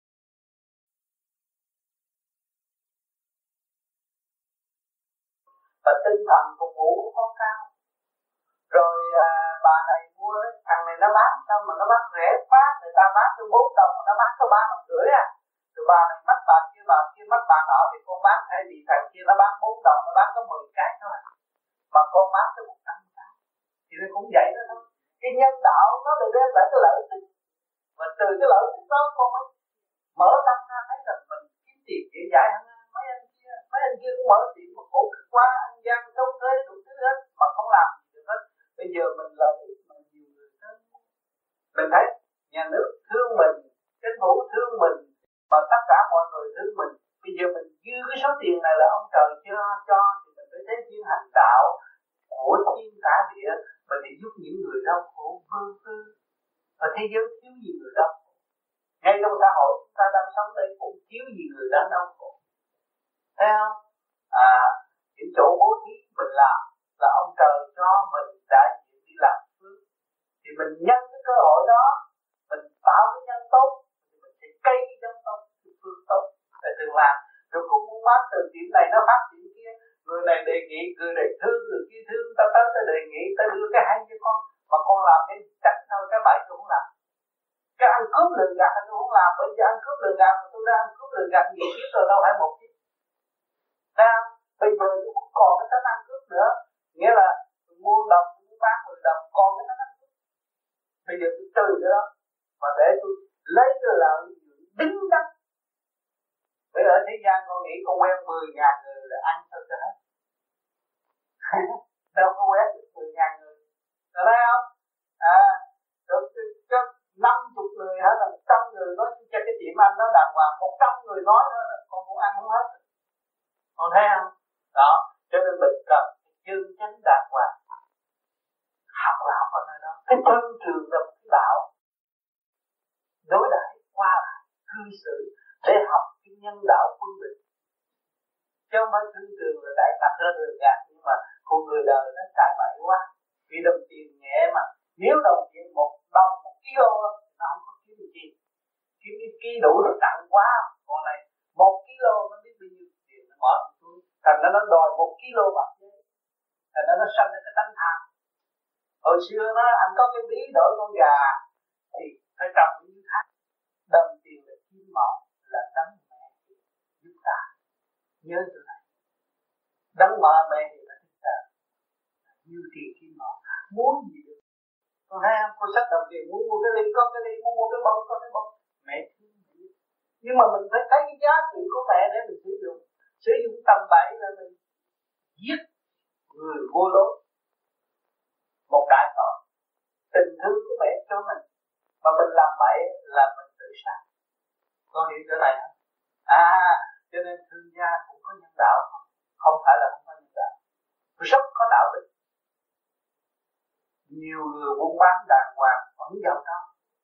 Và tinh thần phục vụ của con cao. Rồi bà này mua thằng này nó bán sao mà nó bán rẻ quá, người ta bán cho 4 đồng mà nó bán có 3,5 đồng. Rồi bà này mắc bà kia mắc bà nọ thì con bán thay vì thằng kia nó bán 4 đồng nó bán có 10 cái thôi. Mà con bán tới 100 cái. Thì nó cũng vậy đó thôi. Cái nhân đạo nó được đem lại cái lợi ích. Và từ cái lợi ích đó con mới mở tâm ra thấy rằng mình kiếm tiền dễ dãi hơn mấy anh kia cũng mở tiền mà khổ cực quá, ăn gian trốn thuế đủ thứ hết mà không làm gì được hết. Bây giờ mình lợi ích mà nhiều người hơn. Mình thấy nhà nước thương mình, chính phủ thương mình, mà tất cả mọi người thương mình. Bây giờ mình dư cái số tiền này là ông trời cho thì mình phải thế thiên hành đạo của thiên cả địa, mình để giúp những người đau khổ vươn tư. Và thế giới thiếu gì người đau khổ. Ngay trong xã hội chúng ta đang sống đây cũng thiếu gì người đang đau khổ. Thấy không? Những chỗ bố thí mình làm là ông trời cho mình đại diện đi làm phước. Thì mình nhân cái cơ hội đó, mình tạo cái nhân tốt, thì mình sẽ cây cái nhân tốt, cái phước tốt để tương lai. Rồi cũng muốn bán từ điểm này nó phát triển kia, người này đề nghị, người này thương, người kia thương, ta tới ta đề nghị, ta đưa cái hay cho con, mà con làm cái chắc thôi, cái bậy tôi không làm. Cái ăn cướp lường gạt là tôi không làm, bởi vì ăn cướp lường gạt mà tôi đã ăn cướp lường gạt nhiều kiếp rồi, đâu phải một kiếp. Thấy không? Bây giờ tôi không còn cái tánh ăn cướp nữa, nghĩa là tôi mua đồng, tôi bán 10 đồng, còn cái tánh ăn cướp. Bây giờ tôi trừ cái đó, mà để tôi lấy cái lợi đứng đắn. Bởi ở thế gian con nghĩ con quen 10.000 người là ăn sao cho hết. Đâu có quen được 10.000 người. Được thấy không? Rồi cho 50 người hay là 100 người nói cho cái tiệm ăn nó đàng hoàng, 100 người nói đó là con cũng ăn không hết. Con thấy không? Đó, cho nên mình cần chân chánh đàng hoàng. Học là học ở nơi đó. Cái thân trường là một cái đạo. Đối đãi qua lại, cư xử để học cái nhân đạo quân bình. Chứ không phải thương trường là đại mặt ra đường gạt, nhưng mà con người đời nó cãi bậy quá. Vì đồng tiền nhẹ mà, nếu đồng tiền 1 đồng 1 kilo nó không có kiếm được gì. Kiếm cái ký đủ rồi nặng quá. Còn này 1 kilo nó biết bao nhiêu tiền nó bỏ trong túi. Thành nó đòi 1 kilo bạc giấy. Thành nó sanh ra cái tánh tham. Hồi xưa nó anh có cái bí đổi con gà thì phải trồng bao nhiêu tháng. Đồng tiền là chim mọc, là đấng mẹ giúp ta. Nhớ chỗ này. Đấng mẹ thì là thích ta. Như tiền chim mọc, muốn gì được. Con thấy không? Con sách đồng tiền muốn mua cái ly có cái ly, muốn mua cái bông có cái bông. Mẹ thương mẹ. Nhưng mà mình phải thấy cái giá trị của mẹ để mình sử dụng. Sử dụng tầm bậy là mình giết người vô lối. Một đại tội. Tình thương của mẹ cho mình, mà mình làm bậy là mình tự sát. Con hiểu chỗ này không? Cho nên thương gia cũng có nhân đạo, không phải là không có nhân đạo, rất có đạo đức. Nhiều người buôn bán đàng hoàng vẫn giàu có.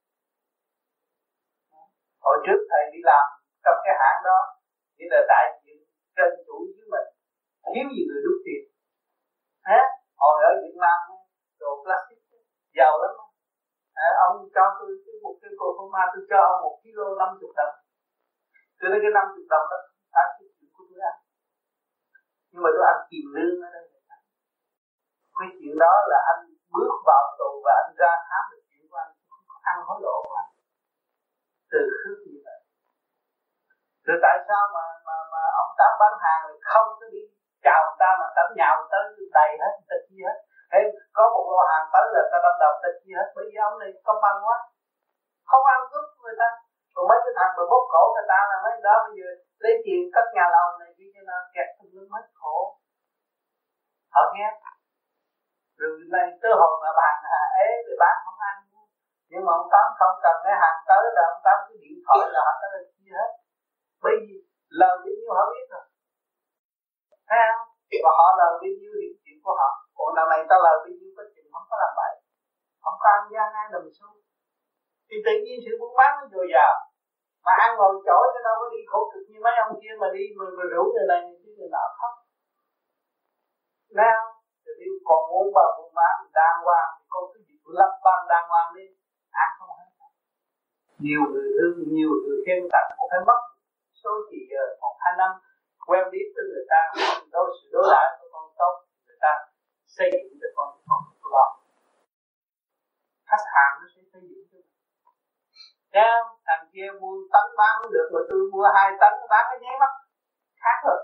Hồi trước thầy đi làm trong cái hãng đó, chỉ là đại diện trên chủ với mình, thiếu gì người đút tiền. Hồi ở Việt Nam đồ plastic giàu lắm. Ông cho tôi một cái cô phô ma, tôi cho ông 1 kg 50 đồng. Tôi nói cái 50 đồng đó phải cái chuyện của tôi ăn. Nhưng mà tôi ăn tiền lương ở đây. Cái chuyện đó là anh bước vào tù và anh ra khám được chuyện của anh, không có ăn hối lộ của anh. Từ khước như vậy. Rồi tại sao mà ông Tám bán hàng không có đi chào người ta mà ta nhào tới đầy hết, ta chia hết. Hay có một lô hàng tới là ta đâm đầu ta chia hết, bởi vì ông này công bằng quá, không ăn cướp người ta. Còn mấy cái thằng mà bóp cổ người ta là mấy đó bây giờ lấy tiền cất nhà lầu này đi cho nó kẹt tùm lum hết khổ. Họ ghét. Rồi này tới hồi mà bàn ế thì bán không ăn. Nhưng mà ông Tám không cần cái hàng tới là ông Tám cái điện thoại là họ tới chia hết. Bởi vì lời bao nhiêu họ biết rồi. Thấy không? Và họ lời bao nhiêu thì chuyện của họ. Còn đằng này ta lời bao nhiêu có chuyện không có làm bậy, không có ăn gian ai đầm xu. Thì tự nhiên sự buôn bán nó dồi dào. Mà ăn ngồi chỗ chứ đâu có đi khổ cực như mấy ông kia mà đi mà rủ người này người nọ không. Nào, rồi đi còn muốn vào buôn bán đàng hoàng thì con cứ việc lập bằng đàng hoàng đi, ăn không hết. Nhiều người thương, nhiều người khen tặng cũng phải mất số thì giờ 1-2 năm quen biết với người ta, đối xử đối đãi của con tốt, người ta xây dựng cho con lo. Khách hàng nó sẽ xây dựng cho mình. Thằng kia mua tấn bán không được mà tôi mua 2 tấn bán cái nháy mắt khác rồi.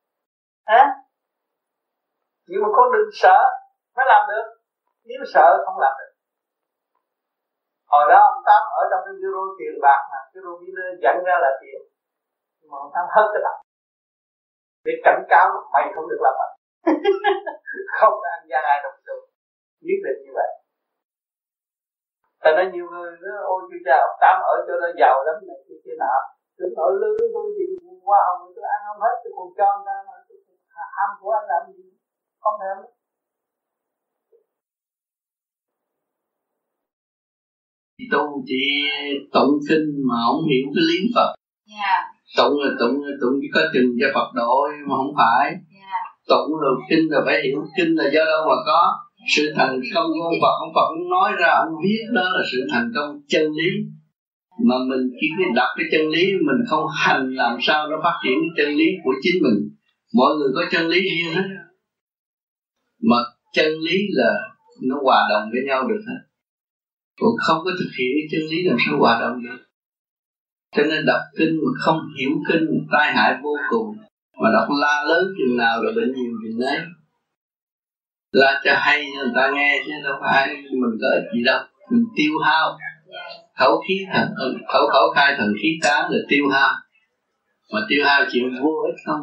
Nhưng mà con đừng sợ mới làm được. Nếu sợ không làm được. Hồi đó ông Tám ở trong cái bureau tiền bạc mà cái Robiner dẫn ra là tiền. Nhưng mà ông Tám hết cái đầu. để cảnh cáo mày không được làm vậy. Không có ăn gian ai đồng tu, nhất định như vậy. Ta nói nhiều người nói ôi chú cha ông Tám ở chỗ đó giàu lắm này kia nọ, tôi ở lư tôi gì hoa hồng tôi ăn không hết, tôi còn cho người ta mà tôi ham của anh làm gì không thèm. Tu chỉ tụng kinh mà không hiểu cái lý Phật. Tụng là tụng chỉ có chừng cho Phật độ mà không phải. Tụng rồi kinh là phải hiểu kinh là do đâu mà có. Sự thành công của ông Phật cũng nói ra, ông viết đó là sự thành công chân lý. Mà mình chỉ biết đọc cái chân lý, mình không hành làm sao nó phát triển chân lý của chính mình. Mọi người có chân lý riêng hết, mà chân lý là nó hòa đồng với nhau được hết. Còn không có thực hiện cái chân lý làm sao hòa đồng được. Cho nên đọc kinh mà không hiểu kinh tai hại vô cùng. Mà đọc la lớn chừng nào là bệnh nhiều chừng đấy. La cho hay người ta nghe chứ đâu phải mình có ích gì đâu. Mình tiêu hao khẩu khai thần khí tán là tiêu hao. Mà tiêu hao chuyện vô ích không.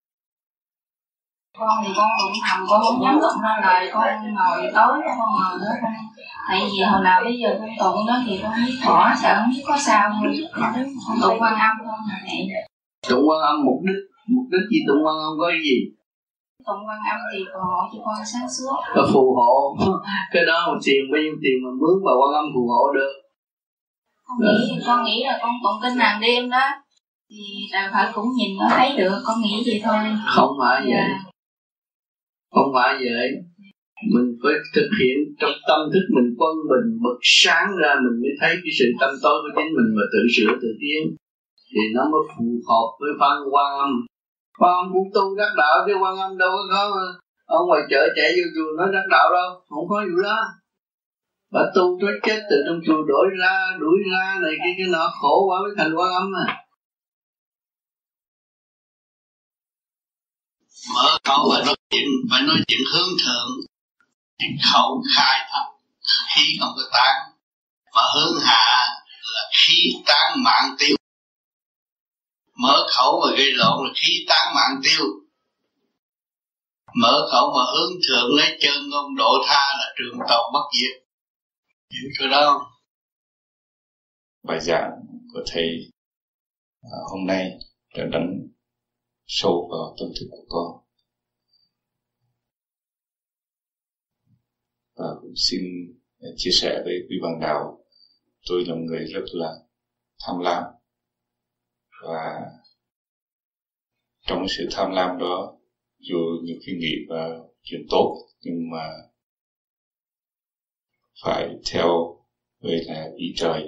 Con thì con cũng thầm, con không dám tụng ra lời, con ngồi tối con ngồi nữa con. Tại vì hồi nào bây giờ con tụng đó thì con biết thỏa, sợ không biết có sao thôi. Con tụng Quan Âm không là vậy. Tụng Quan Âm mục đích gì tụng Quan Âm có cái gì? Tụng Quan Âm thì còn hộ cho con sáng suốt. Và phù hộ, cái đó một tiền bao nhiêu tiền mà mướn vào Quan Âm phù hộ được. Con nghĩ là con tụng kinh hàng đêm đó thì đạo Phật cũng nhìn nó thấy được, con nghĩ vậy thôi. Không phải vậy. Không phải vậy. Mình phải thực hiện trong tâm thức mình quân bình bật sáng ra, mình mới thấy cái sự tâm tối của chính mình và tự sửa tự tiến, thì nó mới phù hợp với văn Quan Âm. Quan Âm cũng tu đắc đạo chứ Quan Âm đâu có ở ngoài chợ chạy vô chùa nói đắc đạo đâu, không có vụ đó. Bà tu tới chết từ trong chùa đuổi ra này cái nọ, khổ quá mới thành Quan Âm à. Mở khẩu phải nói chuyện hướng thượng, khẩu khai thật khí không có tán, mà hướng hạ là khí tán mạng tiêu. Mở khẩu mà gây lộn là khí tán mạng tiêu. Mở khẩu mà hướng thượng lấy chân ngôn độ tha là trường tồn bất diệt. Hiểu chỗ đó không? Bài giảng của thầy hôm nay đã đánh sâu vào tâm thức của con. Và cũng xin chia sẻ với quý bạn đạo, tôi là một người rất là tham lam, và trong sự tham lam đó, dù nhiều khi nghĩ vào chuyện tốt, nhưng mà phải theo với là ý trời.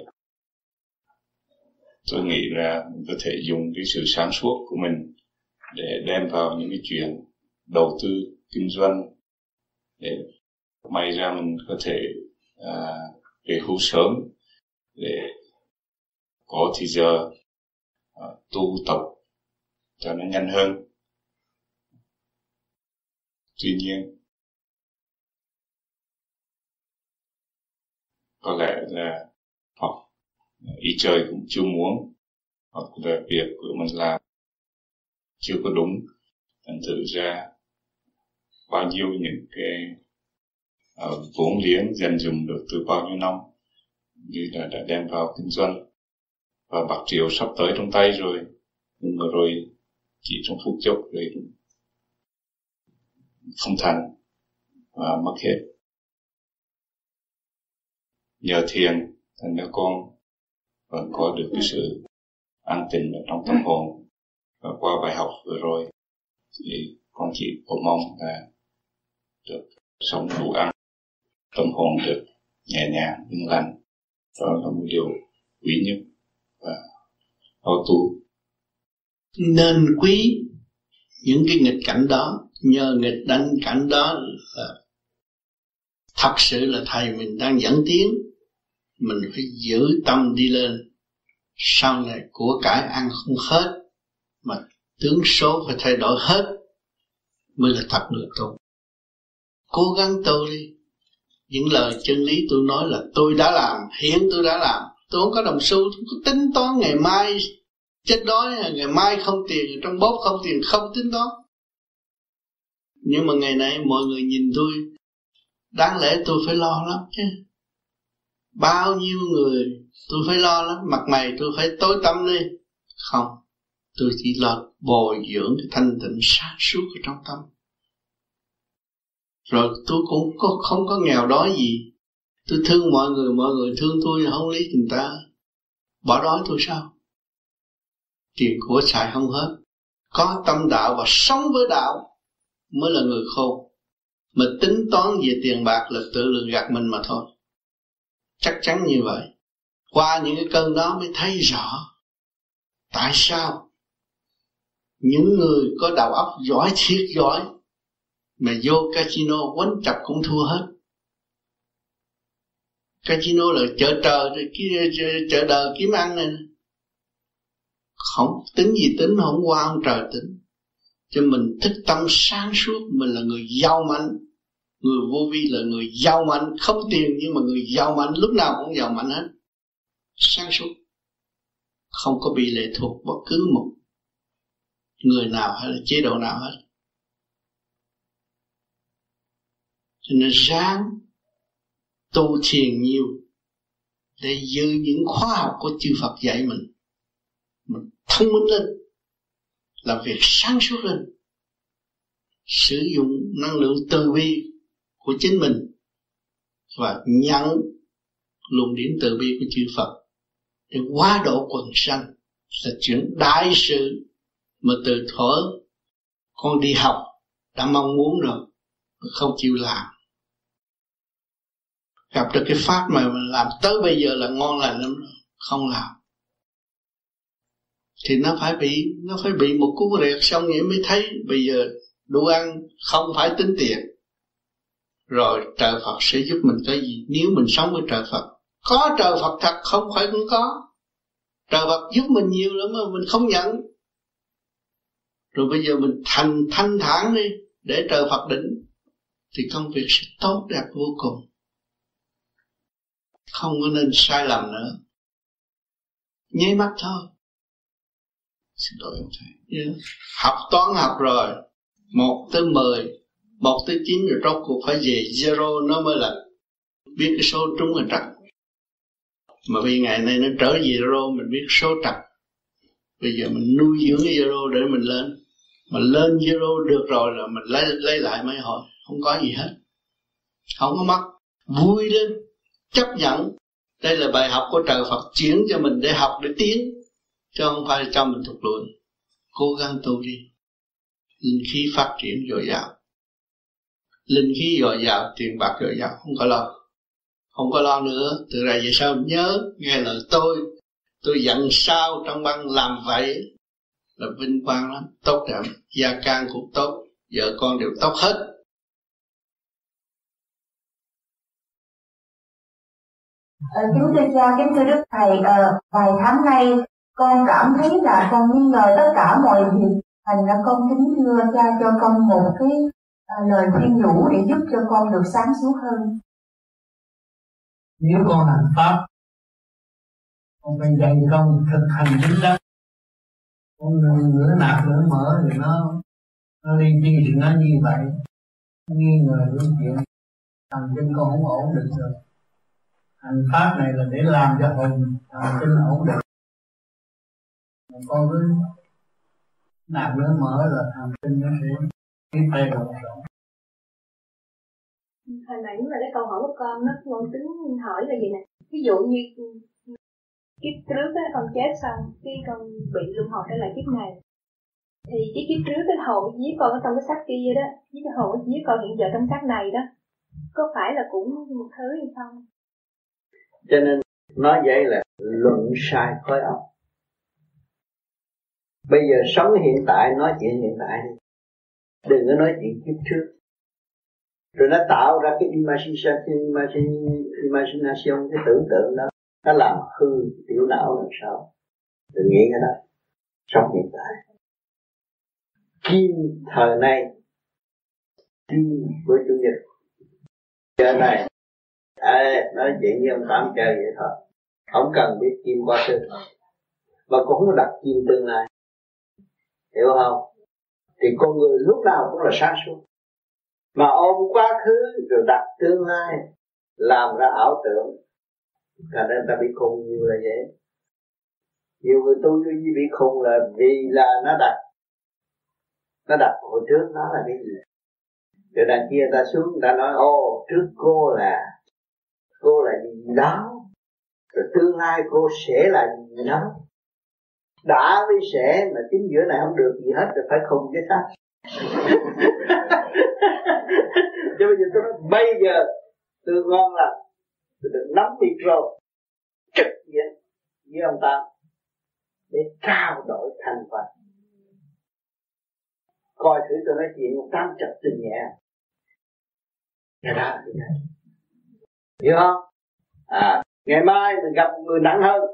Tôi nghĩ là mình có thể dùng cái sự sáng suốt của mình để đem vào những cái chuyện đầu tư, kinh doanh, để may ra mình có thể về hưu sớm, để có thì giờ tu tập cho nó nhanh hơn. Tuy nhiên, có lẽ là hoặc ý trời cũng chưa muốn, hoặc là việc của mình làm chưa có đúng, thành thử ra bao nhiêu những cái vốn liếng dành dụm được từ bao nhiêu năm như là đã đem vào kinh doanh, và bạc triệu sắp tới trong tay rồi, nhưng mà rồi chỉ trong phút chốc rồi không thành và mất hết. Nhờ thiền thành ra con vẫn có được cái sự an tịnh ở trong tâm hồn, và qua bài học vừa rồi thì con chỉ cầu mong là được sống đủ ăn, tâm hồn được nhẹ nhàng, yên lành. Đó là một điều quý nhất và họ tu. Nên quý những cái nghịch cảnh đó, nhờ nghịch cảnh đó là thật sự là thầy mình đang dẫn tiến. Mình phải giữ tâm đi lên, sau này của cải ăn không hết, mà tướng số phải thay đổi hết mới là thật được tu. Cố gắng tu đi. Những lời chân lý tôi nói là tôi đã làm, hiện tôi đã làm. Tôi không có đồng xu, tôi có tính toán ngày mai chết đói, ngày mai không tiền, trong bóp không tiền, không tính toán. Nhưng mà ngày nay mọi người nhìn tôi, đáng lẽ tôi phải lo lắm chứ. Bao nhiêu người tôi phải lo lắm, mặt mày tôi phải tối tăm lên. Không, tôi chỉ lo bồi dưỡng cái thanh tịnh sáng suốt ở trong tâm. Rồi tôi cũng không có nghèo đói gì. Tôi thương mọi người thương tôi, không lý người ta bỏ đói tôi sao? Tiền của xài không hết. Có tâm đạo và sống với đạo mới là người khôn. Mà tính toán về tiền bạc là tự lường gạt mình mà thôi. Chắc chắn như vậy. Qua những cái cơn đó mới thấy rõ tại sao những người có đầu óc giỏi thiệt giỏi mà vô casino quánh chập cũng thua hết. Casino là chợ chợ đời kiếm ăn này. Không tính gì tính, không qua ông trời tính. Cho mình thức tâm sáng suốt, mình là người giàu mạnh. Người vô vi là người giàu mạnh, không tiền nhưng mà người giàu mạnh, lúc nào cũng giàu mạnh hết. Sáng suốt, không có bị lệ thuộc bất cứ một người nào hay là chế độ nào hết. Cho nên ráng tu thiền nhiều để giữ những khóa học của chư Phật dạy mình thông minh lên, làm việc sáng suốt lên, sử dụng năng lượng từ bi của chính mình và nhận luồng điển từ bi của chư Phật để hóa độ quần sanh là chuyện đại sự mà từ thuở con đi học đã mong muốn rồi mà không chịu làm. Gặp được cái pháp mà mình làm tới bây giờ là ngon lành lắm rồi, không làm thì nó phải bị một cú rẹt xong vậy mới thấy bây giờ đủ ăn không phải tính tiền. Rồi trời Phật sẽ giúp mình cái gì nếu mình sống với trời Phật? Có trời Phật thật không phải cũng có. Trời Phật giúp mình nhiều lắm mà mình không nhận. Rồi bây giờ mình thanh thản đi để trời Phật định thì công việc sẽ tốt đẹp vô cùng. Không có nên sai lầm nữa. Nháy mắt thôi. Xin lỗi ông thầy. Yeah. Học toán học rồi 1 tới 10, 1 tới 9 rồi rốt cuộc phải về zero nó mới là biết cái số trúng là trật. Mà vì ngày nay nó trở về zero mình biết số trật. Bây giờ mình nuôi dưỡng cái zero để mình lên. Mà lên zero được rồi là mình lấy lại mấy hồi. Không có gì hết. Không có mất. Vui lên. Chấp nhận. Đây là bài học của trời Phật chuyển cho mình để học để tiến. Chứ không phải cho mình thụt lùi. Cố gắng tu đi. Linh khí phát triển dồi dào. Linh khí dồi dào, tiền bạc dồi dào, không có lo. Không có lo nữa. Từ ra về sau nhớ nghe lời tôi dặn sao trong băng làm vậy là vinh quang lắm, tốt đẹp, gia can cũng tốt, vợ con đều tốt hết. Kính thưa cha, kính thưa Đức Thầy, vài tháng nay con cảm thấy là con nghi ngờ tất cả mọi việc, thành ra con kính thưa cha cho con một cái lời khuyên nhủ để giúp cho con được sáng suốt hơn. Nếu con hành pháp, con phải dạy con thực hành chính xác. Con nửa nạp nửa mở thì nó liên chi thì nó như vậy. Nghi ngờ cái chuyện hành tinh con không ổn định rồi. Hành pháp này là để làm cho hồn hành tinh ổn định. Mà con cứ nạp nửa mở là hành tinh nó sẽ tiếp tay vào đó. Hồi nãy mà cái câu hỏi của con tính hỏi là gì nè, ví dụ như kiếp trước á con chết xong khi con bị luân hồi trở lại kiếp này thì cái kiếp trước cái hồn giết con ở trong cái xác kia đó với cái hồn giết con hiện giờ trong xác này đó có phải là cũng một thứ hay không? Cho nên nói vậy là luận sai khối óc. Bây giờ sống hiện tại, nói chuyện hiện tại đi, đừng có nói chuyện kiếp trước. Rồi nó tạo ra cái imagination, cái tưởng tượng đó, nó làm hư tiểu não làm sao. Đừng nghĩ cái đó. Sống hiện tại. Kim thời nay, kim với chủ nhật. Giờ này, nói chuyện với ông Tám chơi vậy thôi. Không cần biết kim qua khứ. Mà cũng không đặt kim tương lai. Hiểu không? Thì con người lúc nào cũng là sáng suốt. Mà ôm quá khứ rồi đặt tương lai, làm ra ảo tưởng, cho nên ta bị khùng nhiều là vậy. Nhiều người tu vô vi bị khùng là vì là nó đặt hồi trước nó là cái gì. Rồi đằng kia ta xuống, người ta nói ô trước cô là gì đó, rồi tương lai cô sẽ là gì đó. Đã với sẽ mà chính giữa này không được gì hết rồi phải khùng chứ sao. Cho bây giờ tôi nói bây giờ tôi ngon là tôi được nắm micro trực diện với ông ta để trao đổi thành phần. Coi thử tôi nói chuyện ông Tám chặt tình nhẹ. Nghe đó thì này. Hiểu không? Ngày mai mình gặp một người nặng hơn,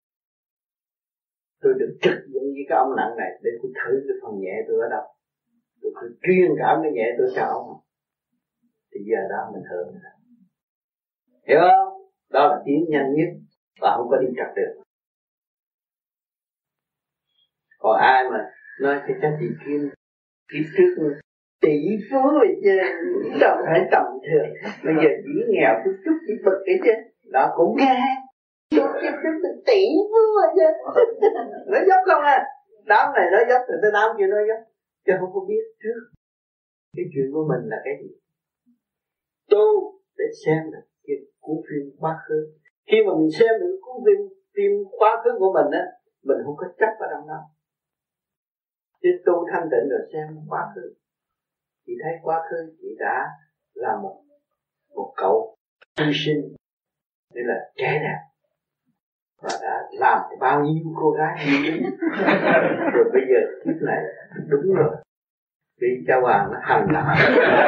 tôi được trực diện với cái ông nặng này để tôi thử cái phần nhẹ tôi ở đâu. Tôi phải truyền cảm cái nhẹ tôi cho ông. Thì giờ đó mình hưởng rồi. Hiểu không? Đó là tiến nhanh nhất và không có đi trật được. Còn ai mà nói cái chắc chị Kim kiếp trước tỷ phú rồi chứ đâu phải tầm thường, bây giờ chỉ nghèo chút chỉ bực cái chứ đó cũng nghe chút kiếp trước tỷ phú rồi chứ nó dốc không à, đám này nó dốc rồi tới đám kia nó dốc, chứ không có biết trước cái chuyện của mình là cái gì. Tu để xem được cái cuốn phim quá khứ, khi mà mình xem được cuốn phim quá khứ của mình á, mình không có chấp vào trong đó. Chứ tu thanh tịnh rồi xem quá khứ, chị thấy quá khứ chị đã là một cậu hy sinh để là trẻ đẹp và đã làm bao nhiêu cô gái như thế. Rồi bây giờ kiếp này đúng rồi, vì cha Hoàng nó hành lại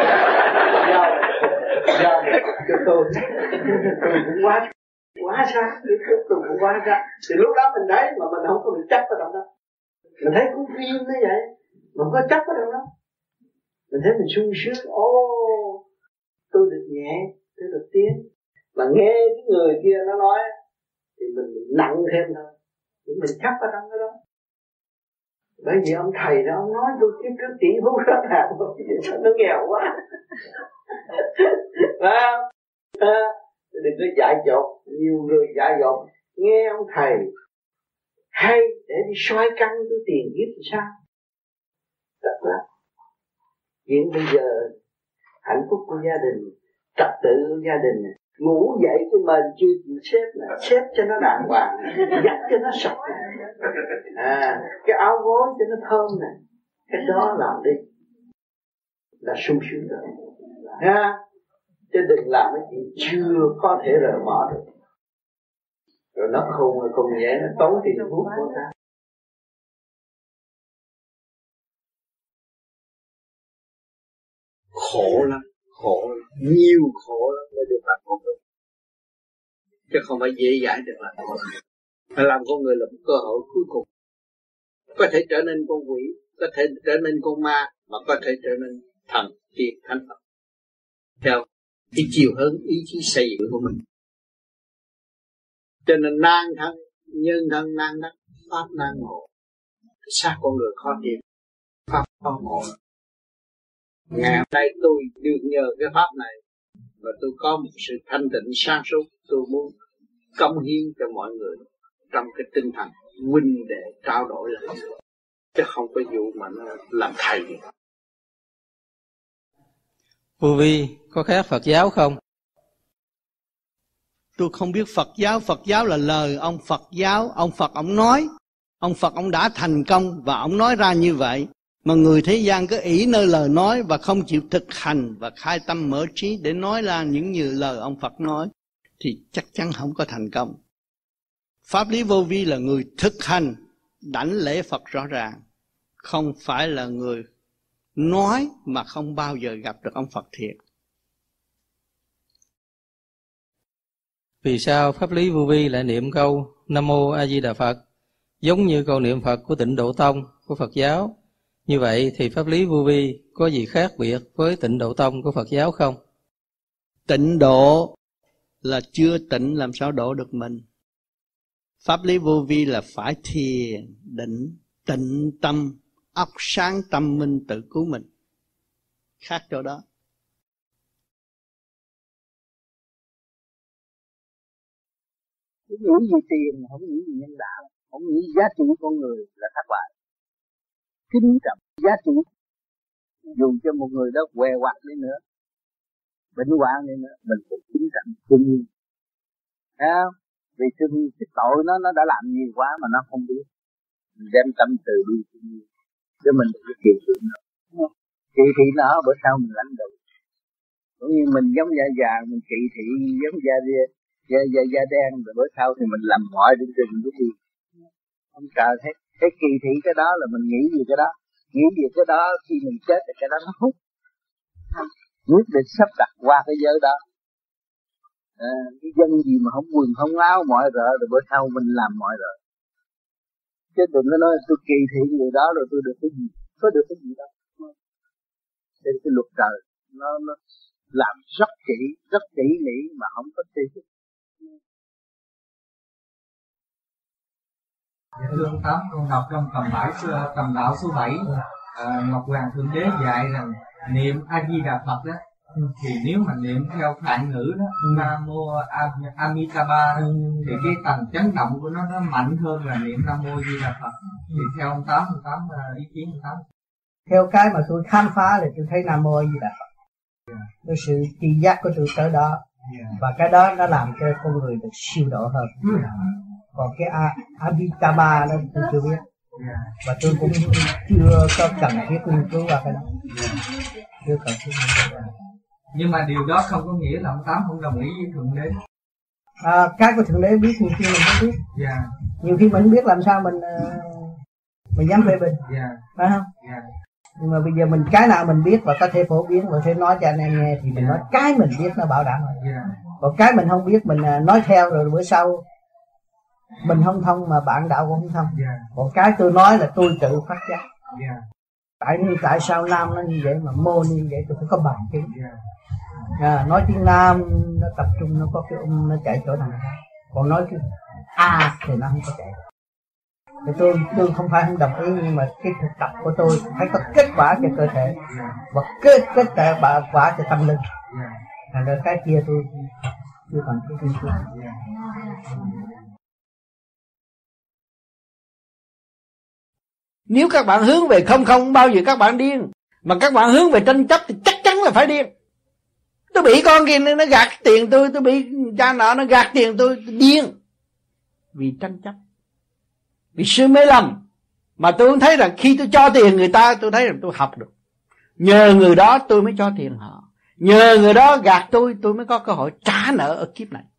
giao cho tôi cũng quá xa, tôi cũng quá xa. Thì lúc đó mình thấy mà mình không có bị chấp vào đó. Mình thấy cuốn phim nó vậy, mà không có chấp ở đâu đó. Mình thấy mình sung sướng, tôi được nhẹ, tôi được tiến. Mà nghe cái người kia nó nói, thì mình bị nặng thêm thôi. Thì mình chấp ở trong cái đó. Bởi vì ông thầy đó, ông nói tôi kiếp trước tỷ phú rất là sao nó nghèo quá. Phải không? Đừng có dại dột, nhiều người dại dột. Nghe ông thầy hay để đi soi căn tôi tiền kiếp thì sao? Thật lắm. Hiện bây giờ hạnh phúc của gia đình, trật tự của gia đình, ngủ dậy cái mền chưa chịu xếp là xếp cho nó đàng hoàng, giặt cho nó sạch này. Cái áo gối cho nó thơm này, cái đó làm đi là sung sướng rồi. Chứ đừng làm cái chuyện chưa có thể rời bỏ được. Rồi nó không nhẹ, nó tốn tiền hút của ta. Khổ lắm, nhiều khổ lắm để được làm con người. Chứ không phải dễ dãi được làm con người. Phải làm con người là một cơ hội cuối cùng. Có thể trở nên con quỷ, có thể trở nên con ma, mà có thể trở nên thần, tiên, thánh Phật. Theo cái chiều hướng ý chí xây dựng của mình. Cho nên nan thân, nhân thân nan đắc, pháp nan ngộ. Xác con người khó tìm, pháp khó ngộ. Ngày hôm nay tôi được nhờ cái pháp này và tôi có một sự thanh tịnh sáng suốt, tôi muốn cống hiến cho mọi người trong cái tinh thần huynh đệ trao đổi là chứ không có vụ mà nó làm thầy. Vô vi có khác Phật giáo không? Tôi không biết Phật giáo là lời ông Phật giáo, ông Phật ông nói, ông Phật ông đã thành công và ông nói ra như vậy. Mà người thế gian cứ ỷ nơi lời nói và không chịu thực hành và khai tâm mở trí để nói ra những như lời ông Phật nói thì chắc chắn không có thành công. Pháp lý vô vi là người thực hành đảnh lễ Phật rõ ràng, không phải là người nói mà không bao giờ gặp được ông Phật thiệt. Vì sao pháp lý vô vi lại niệm câu Nam Mô A Di Đà Phật giống như câu niệm Phật của Tịnh Độ Tông của Phật giáo? Như vậy thì pháp lý vô vi có gì khác biệt với Tịnh Độ Tông của Phật giáo không? Tịnh độ là chưa tịnh làm sao độ được mình. Pháp lý vô vi là phải thiền, định, tịnh tâm, óc sáng tâm minh tự cứu mình. Khác chỗ đó. Không nghĩ gì tiền, không nghĩ gì nhân đạo, không nghĩ giá trị con người là thất bại. Kính trọng giá trị, dù cho một người đó què quặt đi nữa, bệnh hoạn đi nữa, mình cũng kính trọng thiên nhiên. Thấy không? Vì cái tội nó đã làm nhiều quá mà nó không biết. Mình đem tâm từ bi thiên nhiên, chứ mình đừng có kỳ thị nó. Kỳ thị nó bữa sau mình lãnh đủ. Cũng như mình giống da mình kỳ thị giống da đen, rồi bữa sau thì mình làm mọi đến trình cái gì. Không sợ thế kỳ thị cái đó là mình nghĩ gì cái đó. Nghĩ gì cái đó khi mình chết thì cái đó nó hút. Quyết định sắp đặt qua cái giới đó. Cái dân gì mà không quần không áo mọi rợ rồi bữa sau mình làm mọi rợ. Chứ đừng có nói tôi kỳ thị người đó rồi tôi được cái gì. Có được cái gì đâu. Thế cái luật trời nó làm rất tỉ mỉ mà không có tiêu cực. Thưa ông Tám, con đọc trong tầm đạo số 7, Ngọc Hoàng Thượng Đế dạy rằng niệm A Di Đà Phật đó, thì nếu mà niệm theo Phạn ngữ đó, Nam Mô Amitabha, thì cái tầng chấn động của nó mạnh hơn là niệm Nam Mô Di Đà Phật. Thì theo ông Tám ý kiến ông Tám. Theo cái mà tôi khám phá là tôi thấy Nam Mô Di Đà Phật. Cái sự tri giác của tôi tới đó, và cái đó nó làm cho con người được siêu độ hơn. Còn cái Amitabha đó tôi chưa biết, và tôi cũng chưa có cần thiết nghiên cứu qua cái đó. Chưa cần thiết nghiên cứu. Nhưng mà điều đó không có nghĩa là ông Tám không đồng ý với Thượng Đế. Cái của Thượng Đế biết nhiều khi mình không biết. Nhiều khi mình không biết làm sao mình dám phê bình, phải không? Nhưng mà bây giờ mình cái nào mình biết và có thể phổ biến và thể nói cho anh em nghe thì mình nói cái mình biết nó bảo đảm rồi. Còn cái mình không biết mình nói theo rồi bữa sau mình không thông mà bạn đạo cũng không thông. Còn cái tôi nói là tôi tự phát giác. Tại sao Nam nó như vậy mà Mô như vậy tôi phải có bằng chứng. Nói tiếng Nam nó tập trung, nó có cái nó chạy chỗ nào. Còn nói cái A thì nó không có chạy. Thì tôi không phải không đồng ý, nhưng mà cái thực tập của tôi phải có kết quả cho cơ thể và kết quả cho tâm linh. Thành ra cái kia tôi chưa còn cái gì nữa. Nếu các bạn hướng về không bao giờ các bạn điên, mà các bạn hướng về tranh chấp thì chắc chắn là phải điên. Tôi bị con kia nó gạt tiền tôi bị cha nọ nó gạt tiền tôi điên vì tranh chấp, vì sự mê lầm. Mà tôi cũng thấy rằng khi tôi cho tiền người ta, tôi thấy rằng tôi học được. Nhờ người đó tôi mới cho tiền họ, nhờ người đó gạt tôi mới có cơ hội trả nợ ở kiếp này.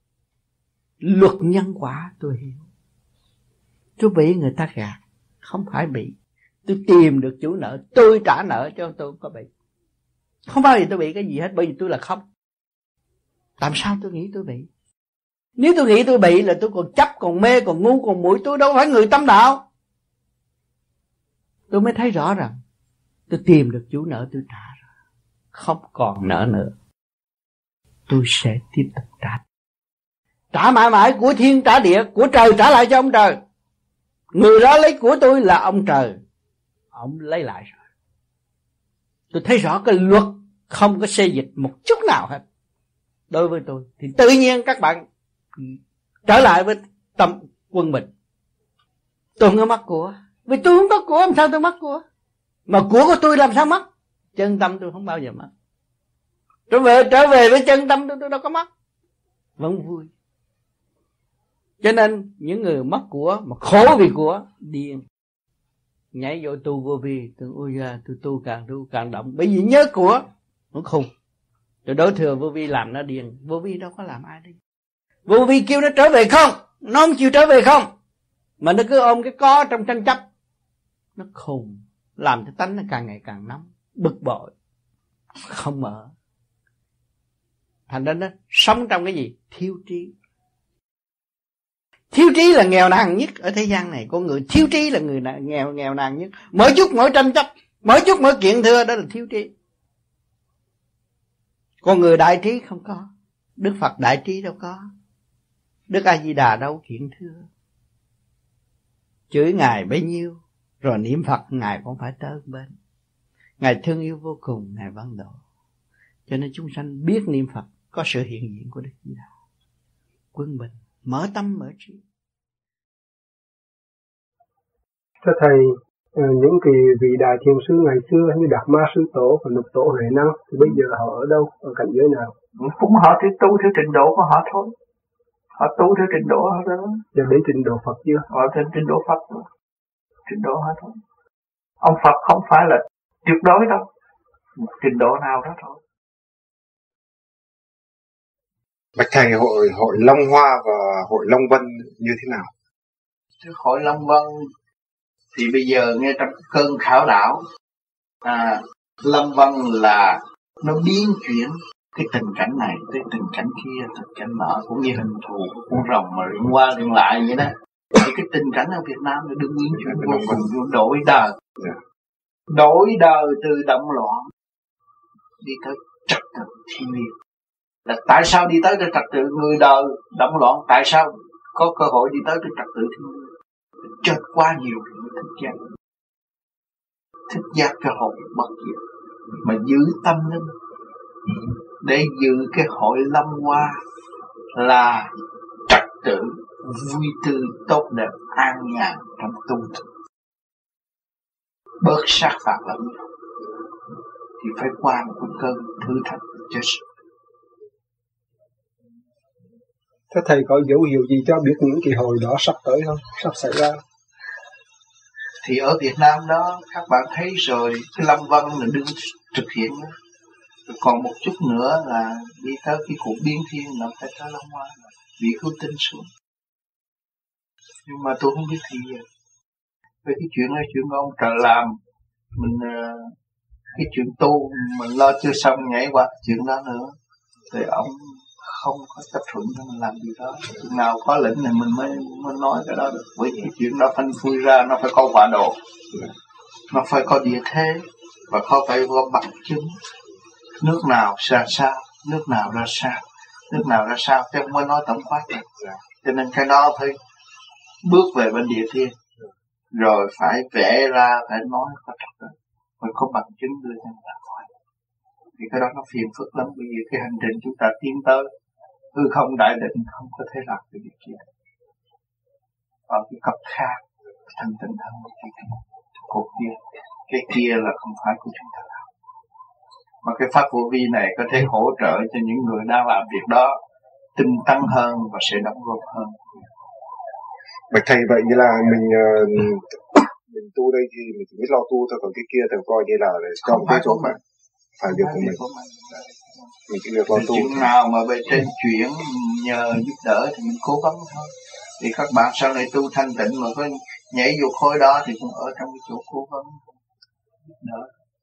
Luật nhân quả tôi hiểu. Tôi bị người ta gạt, không phải bị. Tôi tìm được chủ nợ, tôi trả nợ cho tôi không có bị. Không bao giờ tôi bị cái gì hết, bởi vì tôi là không. Làm sao tôi nghĩ tôi bị? Nếu tôi nghĩ tôi bị là tôi còn chấp, còn mê, còn ngu, còn muội. Tôi đâu phải người tâm đạo. Tôi mới thấy rõ rằng tôi tìm được chủ nợ, tôi trả rồi, không còn nợ nữa. Tôi sẽ tiếp tục trả. Trả mãi mãi, của thiên trả địa, của trời trả lại cho ông trời. Người đó lấy của tôi là ông trời, ông lấy lại rồi. Tôi thấy rõ cái luật không có xê dịch một chút nào hết. Đối với tôi thì tự nhiên các bạn trở lại với tâm quân bình. Tôi không có mất của, vì tôi không có của, làm sao tôi mất của? Mà của tôi làm sao mất? Chân tâm tôi không bao giờ mất. Trở về với chân tâm tôi đâu có mất, vẫn vui. Cho nên những người mất của mà khổ vì của điên, nhảy vô tu vô vi. Ôi da, tôi tu càng động, bởi vì nhớ của nó khùng. Rồi đối thừa vô vi làm nó điên. Vô vi đâu có làm ai đi. Vô vi kêu nó trở về không, nó không chịu trở về không, mà nó cứ ôm cái có trong tranh chấp. Nó khùng, làm cho tánh nó càng ngày càng nóng, bực bội, không mở. Thành ra nó sống trong cái gì? Thiếu trí. Thiếu trí là nghèo nàn nhất ở thế gian này. Con người thiếu trí là người nghèo nàn nhất. Mỗi chút mỗi tranh chấp, mỗi chút mỗi kiện thưa, đó là thiếu trí. Con người đại trí không có. Đức Phật đại trí đâu có. Đức A Di Đà đâu kiện thưa. Chửi Ngài bấy nhiêu, rồi niệm Phật Ngài cũng phải tới bên. Ngài thương yêu vô cùng, Ngài vẫn độ. Cho nên chúng sanh biết niệm Phật có sự hiện diện của Đức Di Đà. Quân bình mở tâm mở trí. Thưa thầy, những cái vị đại thiền sư ngày xưa như Đạt Ma Sư Tổ và Lục Tổ Huệ Năng thì bây giờ họ ở đâu, ở cảnh giới nào? Cũng họ thì tu theo trình độ của họ thôi. Họ tu theo trình độ họ đó. Giờ đến trình độ Phật chưa? Họ trên trình độ Phật thôi. Trình độ họ thôi. Ông Phật không phải là tuyệt đối đâu. Một trình độ nào đó thôi. Bạch thầy, hội Long Hoa và hội Long Vân như thế nào? Hội Long Vân thì bây giờ nghe trong cơn khảo đảo, Long Vân là nó biến chuyển cái tình cảnh này tới tình cảnh kia, tình cảnh nọ, cũng như hình thù của con rồng mà liên qua liên lại vậy đó. Thì cái tình cảnh ở Việt Nam nó đương biến chuyển vô cùng, đổi đời, đổi đời từ động loạn đi tới trật tự thiên liêng. Là tại sao đi tới trật tự người đời động loạn? Tại sao có cơ hội đi tới trật tự thiên liêng? Chết quá nhiều người thức giác cái hồn bất diệt, mà giữ tâm linh để giữ cái hội Long Hoa là trật tự vui tươi tốt đẹp an nhàn trong tu thực, bớt sát phạt lẫn nhau thì phải qua một cái cơn thử thách chết. Thế thầy có dấu hiệu gì cho biết những kỳ hội đó sắp tới không? Sắp xảy ra? Thì ở Việt Nam đó các bạn thấy rồi, cái Long Vân là đương thực hiện đó. Còn một chút nữa là đi tới cái cuộc biến thiên là phải tới Long Hoa, vị cứu tinh xuống. Nhưng mà tôi không biết thì về cái chuyện này, chuyện ông trời làm mình, cái chuyện tu mình lo chưa xong nhảy qua chuyện đó nữa thì ông không có chấp thuận cho mình làm gì đó. Chừng nào có lệnh này mình mới nói cái đó được. Với cái chuyện đó phanh phui ra nó phải có quả đồ, nó phải có địa thế và phải có bằng chứng. Nước nào ra sao, nước nào ra sao, nước nào ra sao, chứ không mới nói tổng quát được. Cho nên cái đó phải bước về bên địa thiên, rồi phải vẽ ra, phải nói có trật tự, phải có bằng chứng đưa cho người ta khỏi. Thì cái đó nó phiền phức lắm, bởi vì cái hành trình chúng ta tiến tới hư không đại định không có thể làm cái việc kia. Ở cái cấp khác thành tịnh hơn một cái cuộc kia, cái kia là không phải của chúng ta làm. Mà cái pháp vô vi này có thể hỗ trợ cho những người đang làm việc đó tinh tấn hơn và sẽ đóng góp hơn. Bạch thầy, vậy như là mình tu đây thì mình chỉ biết lo tu thôi, còn cái kia thì coi như là để cho cái chỗ mà phải việc của mình. Mình chỉ việc lo tu. Chuyện nào mà về trên chuyển nhờ giúp đỡ thì mình cố gắng thôi. Thì các bạn sau này tu thanh tịnh mà có nhảy vô khối đó thì cũng ở trong cái chỗ cố gắng giúp đỡ,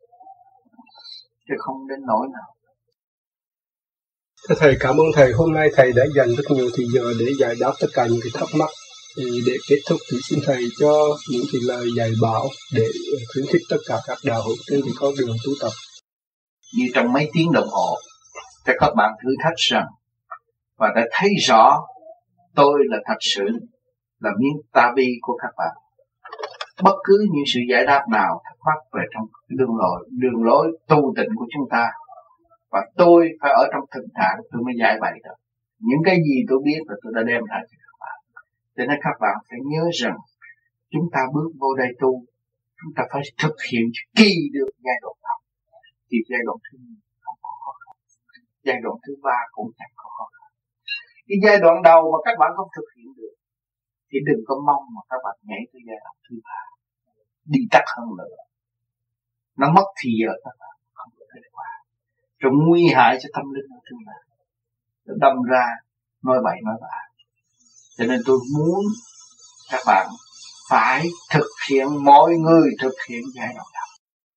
chứ không đến nỗi nào. Thưa thầy, cảm ơn thầy. Hôm nay thầy đã dành rất nhiều thời giờ để giải đáp tất cả những cái thắc mắc. Để kết thúc thì xin thầy cho những cái lời dạy bảo để khuyến khích tất cả các đạo hữu trên con đường tu tập. Như trong mấy tiếng đồng hồ cho các bạn thử thách rằng và đã thấy rõ tôi là thật sự là miếng tabi của các bạn. Bất cứ những sự giải đáp nào thắc mắc về trong đường lối tu tịnh của chúng ta, và tôi phải ở trong thực trạng tôi mới giải bày được. Những cái gì tôi biết là tôi đã đem lại cho các bạn. Cho nên các bạn phải nhớ rằng chúng ta bước vô đây tu, chúng ta phải thực hiện kỳ được giai đoạn đầu. Thì giai đoạn thứ hai không có khó khăn, giai đoạn thứ ba cũng chẳng có khó khăn. Cái giai đoạn đầu mà các bạn không thực hiện được thì đừng có mong mà các bạn nhảy tới giai đoạn thứ ba đi tắt hơn nữa. Nó mất thì giờ các bạn không có thể qua, rồi nguy hại cho tâm linh của chúng ta, nó đâm ra nói bậy nói bạ. Cho nên tôi muốn các bạn phải thực hiện, mọi người thực hiện giai đoạn đầu,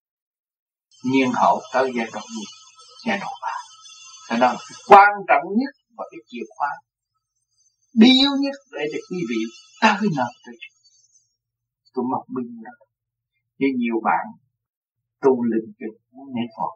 nhiên hậu tới giai đoạn gì? Giai đoạn 3. Cái đó là cái quan trọng nhất và cái chìa khóa bí yếu nhất để cho quý vị tới nơi tới chỗ. Tôi mong bình đó. Như nhiều bạn tu linh kinh muốn nhảy vọt,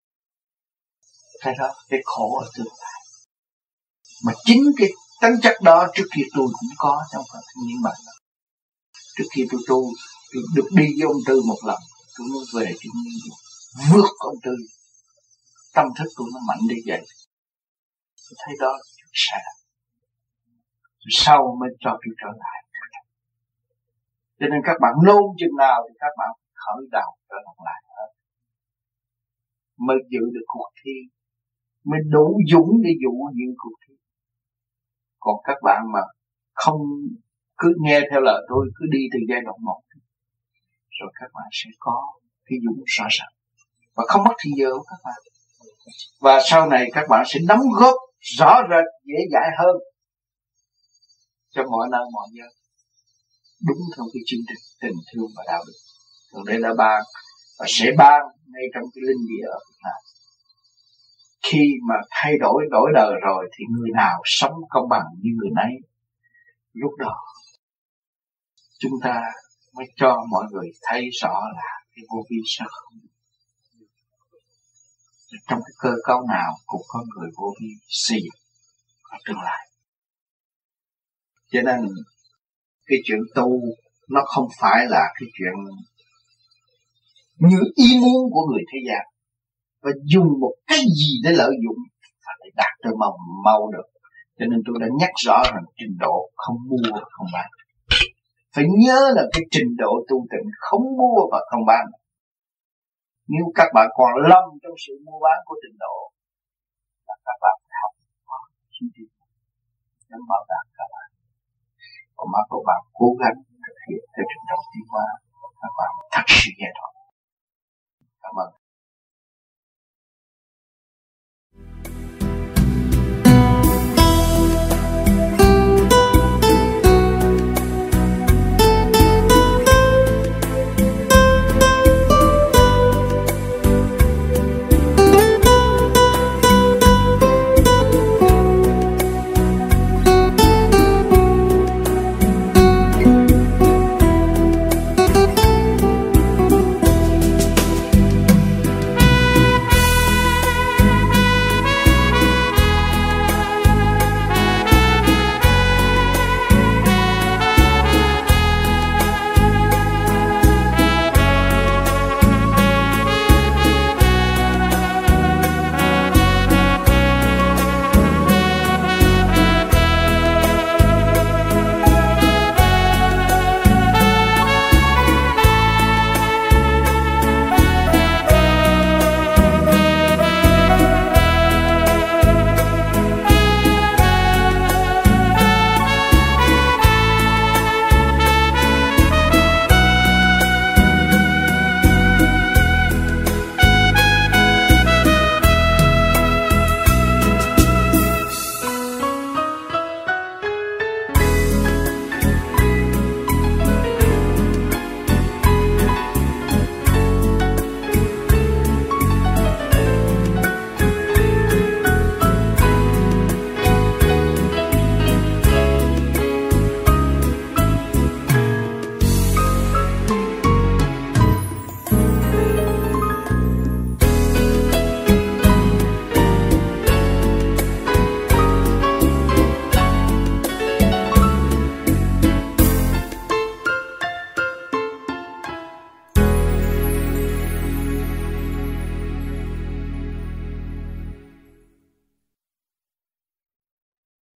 cái đó cái khổ ở tương lai. Mà chính cái tính chất đó trước kia tôi cũng có trong phần những bạn đó. Trước khi tôi tu, tôi được đi với ông Tư một lần, tôi muốn về thiên nhiên vượt ông Tư. Tâm thức tôi nó mạnh đi vậy. Tôi thấy đó là chuyện sai. sau mới cho tôi trở lại. Cho nên các bạn nôn chừng nào thì các bạn khởi đầu trở lại hết, mới giữ được cuộc thi, mới đủ dũng để dụ những cuộc thi. Còn các bạn mà không cứ nghe theo lời tôi, cứ đi từ giai đoạn 1, rồi các bạn sẽ có cái dũng rõ ràng và không mất thời giờ của các bạn. Và sau này các bạn sẽ đóng góp rõ rệt, dễ dãi hơn cho mọi nơi mọi nơi, đúng theo cái chương trình tình thương và đạo đức Thượng Đế đã ban và sẽ ban ngay trong cái linh địa ở Việt Nam. Khi mà thay đổi đời rồi thì người nào sống công bằng như người nấy, lúc đó chúng ta mới cho mọi người thấy rõ là cái vô vi sẽ không. Trong cái cơ cấu nào cũng có người vô vi xây dựng ở tương lai. Cho nên cái chuyện tu nó không phải là cái chuyện như ý muốn của người thế gian, và dùng một cái gì để lợi dụng và để đạt tới mau được. Cho nên tôi đã nhắc rõ rằng trình độ không mua không bán. Phải nhớ là cái trình độ tu tịnh không mua và không bán. Nếu các bạn còn lâm trong sự mua bán của trình độ là các bạn học chính trị để bảo đảm các bạn. Còn mà các bạn cố gắng thực hiện theo trình độ tiến hóa, các bạn thật sự giải thoát.